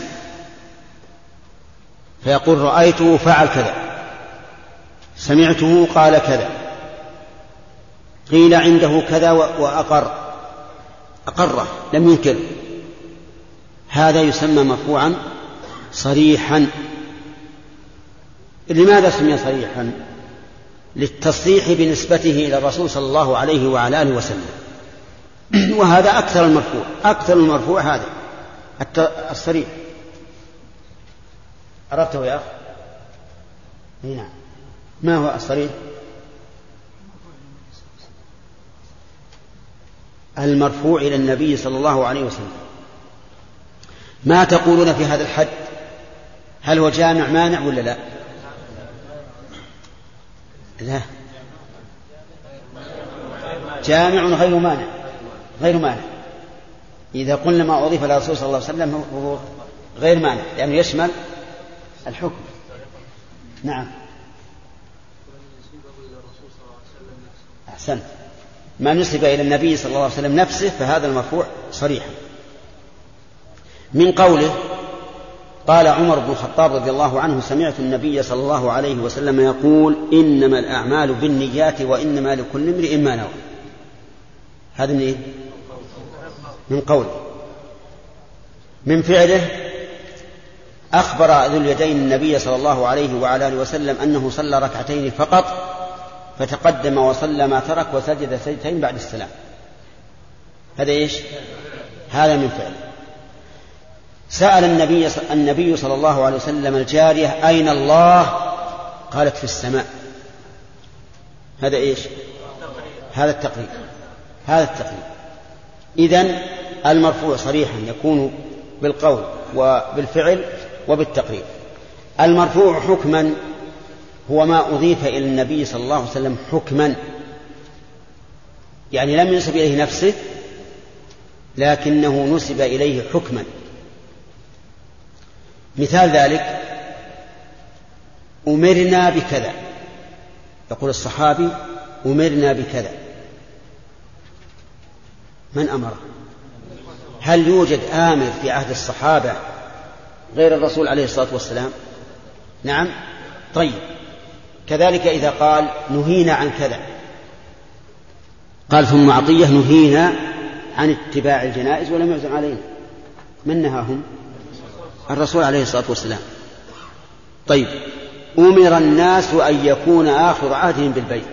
فيقول: رأيته فعل كذا، سمعته قال كذا، قيل عنده كذا وأقر أقره لم ينكر. هذا يسمى مرفوعا صريحا. لماذا سمي صريحا؟ للتصريح بنسبته إلى الرسول صلى الله عليه وعلى آله وسلم. وهذا أكثر المرفوع، أكثر المرفوع هذا الصريح. عرفته يا أخ؟ نعم. ما هو الصريح؟ المرفوع إلى النبي صلى الله عليه وسلم. ما تقولون في هذا الحد؟ هل هو جامع مانع ولا لا؟ لا، جامع غير مانع، غير مانع. إذا قلنا ما أضيف إلى الرسول صلى الله عليه وسلم هو غير مانع لأنه يشمل الحكم. نعم. أحسنت. ما نسب إلى النبي صلى الله عليه وسلم نفسه فهذا المرفوع صريحا. من قوله: قال عمر بن الخطاب رضي الله عنه: سمعت النبي صلى الله عليه وسلم يقول: إنما الأعمال بالنيات وإنما لكل امرئ ما نوى. هذا من إيه؟ من قوله. من فعله: أخبر ذو اليدين النبي صلى الله عليه وعلى آله وسلم أنه صلى ركعتين فقط فتقدم وصلى ما ترك وسجد سجدتين بعد السلام. هذا إيش؟ هذا من فعله. سأل النبي النبي صلى الله عليه وسلم الجارية أين الله؟ قالت في السماء. هذا إيش؟ هذا التقرير. هذا التقرير. إذن المرفوع صريحا يكون بالقول وبالفعل وبالتقرير. المرفوع حكما هو ما أضيف إلى النبي صلى الله عليه وسلم حكما، يعني لم ينسب إليه نفسه لكنه نسب إليه حكما. مثال ذلك أمرنا بكذا، يقول الصحابي أمرنا بكذا، من أمره؟ هل يوجد آمر في عهد الصحابة غير الرسول عليه الصلاة والسلام؟ نعم. طيب كذلك إذا قال نهينا عن كذا، قال ثم عطية نهينا عن اتباع الجنائز ولم يعزم علينا، من نهاهم؟ الرسول عليه الصلاة والسلام. طيب أمر الناس أن يكون آخر عهدهم بالبيت،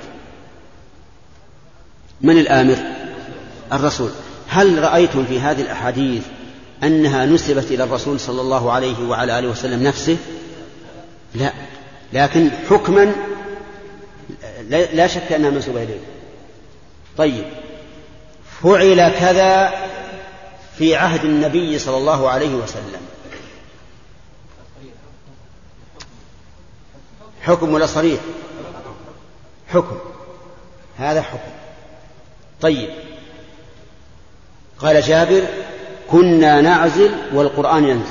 من الآمر؟ الرسول. هل رأيتم في هذه الأحاديث أنها نسبت إلى الرسول صلى الله عليه وعلى آله وسلم نفسه؟ لا، لكن حكما لا شك أنها منسوبة إليه. طيب فعل كذا في عهد النبي صلى الله عليه وسلم، حكم ولا صريح؟ حكم، هذا حكم. طيب قال جابر كنا نعزل والقرآن ينزل،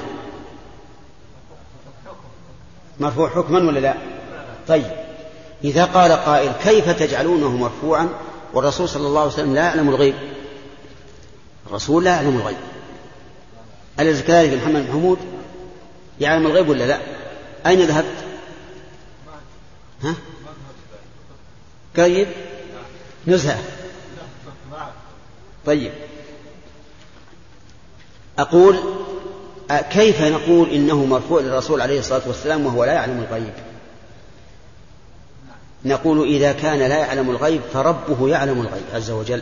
مرفوع حكما ولا لا؟ طيب إذا قال قائل كيف تجعلونه مرفوعا والرسول صلى الله عليه وسلم لا يعلم الغيب؟ الرسول لا يعلم الغيب، أليس كذلك محمد بن حمود؟ يعلم الغيب ولا لا؟ أين ذهبت؟ ها؟ طيب نزهة. طيب أقول كيف نقول إنه مرفوع للرسول عليه الصلاة والسلام وهو لا يعلم الغيب؟ نقول إذا كان لا يعلم الغيب فربه يعلم الغيب عز وجل،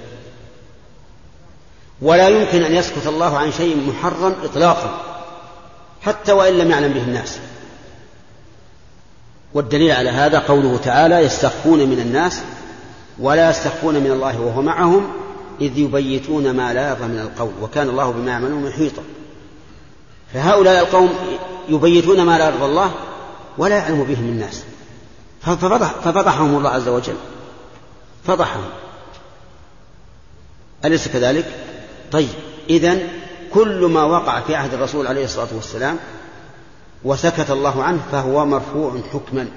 ولا يمكن أن يسكت الله عن شيء محرم إطلاقا حتى وإن لم يعلم به الناس. والدليل على هذا قوله تعالى يستخفون من الناس ولا يستخفون من الله وهو معهم إذ يبيتون ما لا يرضى من القول وكان الله بما يعملون محيطا. فهؤلاء القوم يبيتون ما لا يرضى الله ولا يعلم بهم الناس، ففضح ففضحهم الله عز وجل، فضحهم، أليس كذلك؟ طيب إذن كل ما وقع في عهد الرسول عليه الصلاة والسلام وسكت الله عنه فهو مرفوع حكما.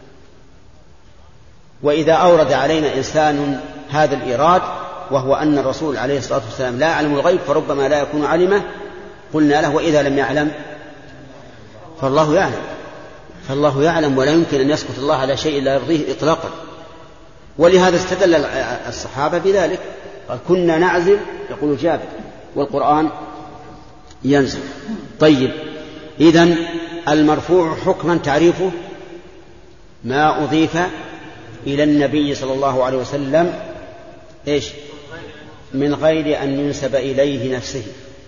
وإذا أورد علينا إنسان هذا الإيراد وهو أن الرسول عليه الصلاة والسلام لا يعلم الغيب فربما لا يكون علمه، قلنا له وإذا لم يعلم فالله يعلم، فالله يعلم ولا يمكن أن يسكت الله على شيء لا يرضيه إطلاقا. ولهذا استدل الصحابة بذلك، قال كنا نعزل يقول جابر والقرآن ينزل. طيب إذن المرفوع حكما تعريفه ما أضيف إلى النبي صلى الله عليه وسلم إيش؟ من غير أن ينسب إليه نفسه،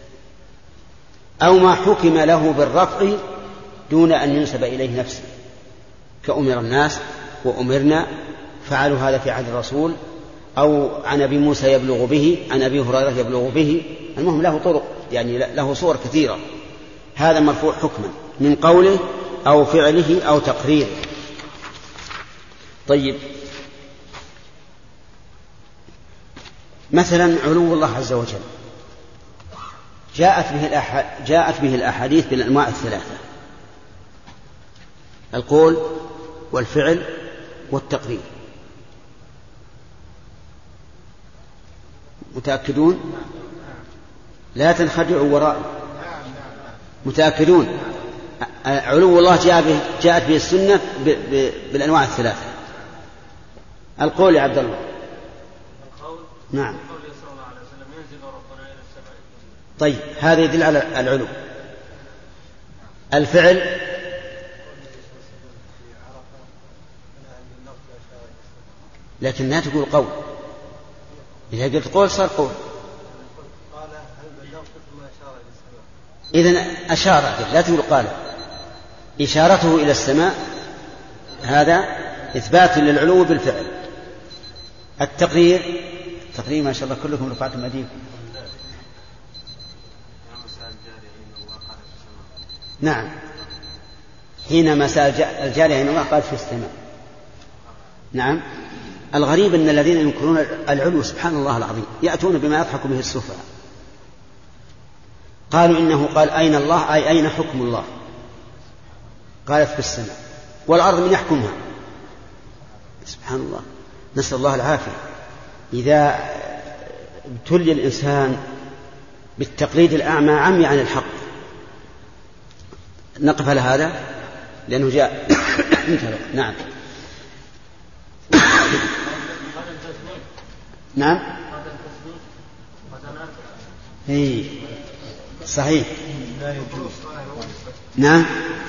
أو ما حكم له بالرفع دون أن ينسب إليه نفسه، كأمر الناس وأمرنا، فعلوا هذا في عهد الرسول، أو عن أبي موسى يبلغ به، عن أبي هريرة يبلغ به. المهم له طرق، يعني له صور كثيرة. هذا مرفوع حكما من قوله أو فعله أو تقريره. طيب مثلا علو الله عز وجل جاءت به الأح... جاءت به الأحاديث بالأنواع الثلاثة: القول والفعل والتقرير. متأكدون؟ لا تنخدعوا وراء. متأكدون؟ علو الله جاء به جاءت به السنة ب... ب... بالأنواع الثلاثة. القول يا عبد الله. نعم. طيب هذا يدل على العلو. الفعل لكن لا تقول قول. إذا قلت قول صار قول. إذن أشار، لا تقول قال. إشارته إلى السماء هذا إثبات للعلو بالفعل. التقرير، التقرير ما شاء الله كلكم رفعتم أيديكم. نعم، حينما سأل الجارية أين الله قال في السماء. نعم. الغريب أن الذين ينكرون العلو سبحان الله العظيم يأتون بما يضحك به السفهاء. قالوا إنه قال أين الله أي أين حكم الله، قالت في السماء، والأرض من يحكمها. سبحان الله، نسأل الله العافية. إذا ابتلي الإنسان بالتقليد الأعمى عمي عن الحق. نقف على هذا لأنه جاء. نعم. نعم. اي صحيح. نعم.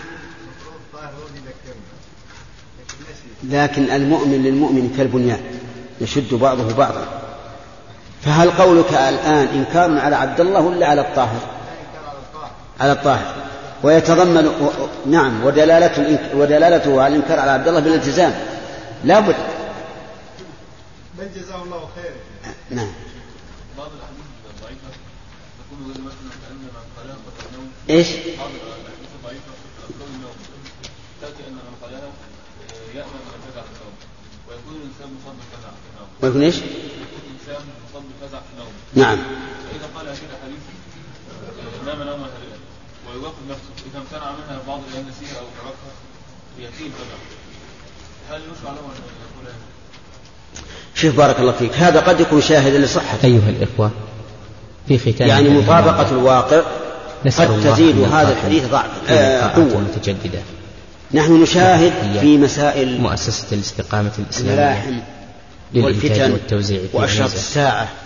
لكن المؤمن للمؤمن كالبنيان يشد بعضه بعضا. فهل قولك الآن إنكار على عبد الله ولا على الطاهر؟ على الطاهر. ويتضمن و... نعم ودلالته ودلالته على الإنكار على عبد الله بالالتزام لا بد. بل جزاه الله خير. نعم. بعض الأحاديث الضعيفة تكون مثلا كأنما قالها النوم. إيش؟ بعض الأحاديث الضعيفة تقول النوم تأتي أن من قالها يأمن من فزع في النوم، ويكون الإنسان مصاب بفزع في النوم. ويكون إيش؟ يكون الإنسان مصاب بفزع في النوم. نعم. فإذا قال هذه الأحاديث نام نوما هادئا ويوقف نفسه، إذا امتنع منها بعض الأيام نسيها أو تركها يأتيه الفزع، هل يشرع له أن يقول هذا؟ شوف بارك الله فيك، هذا قد يكون شاهدا لصحة. أيها الإخوة، في ختام يعني مطابقة الواقع قد تزيد هذا الحديث ضعف قوة متجددة. نحن نشاهد في مسائل مؤسسة الاستقامة الإسلامية والفتن وأشراط الساعة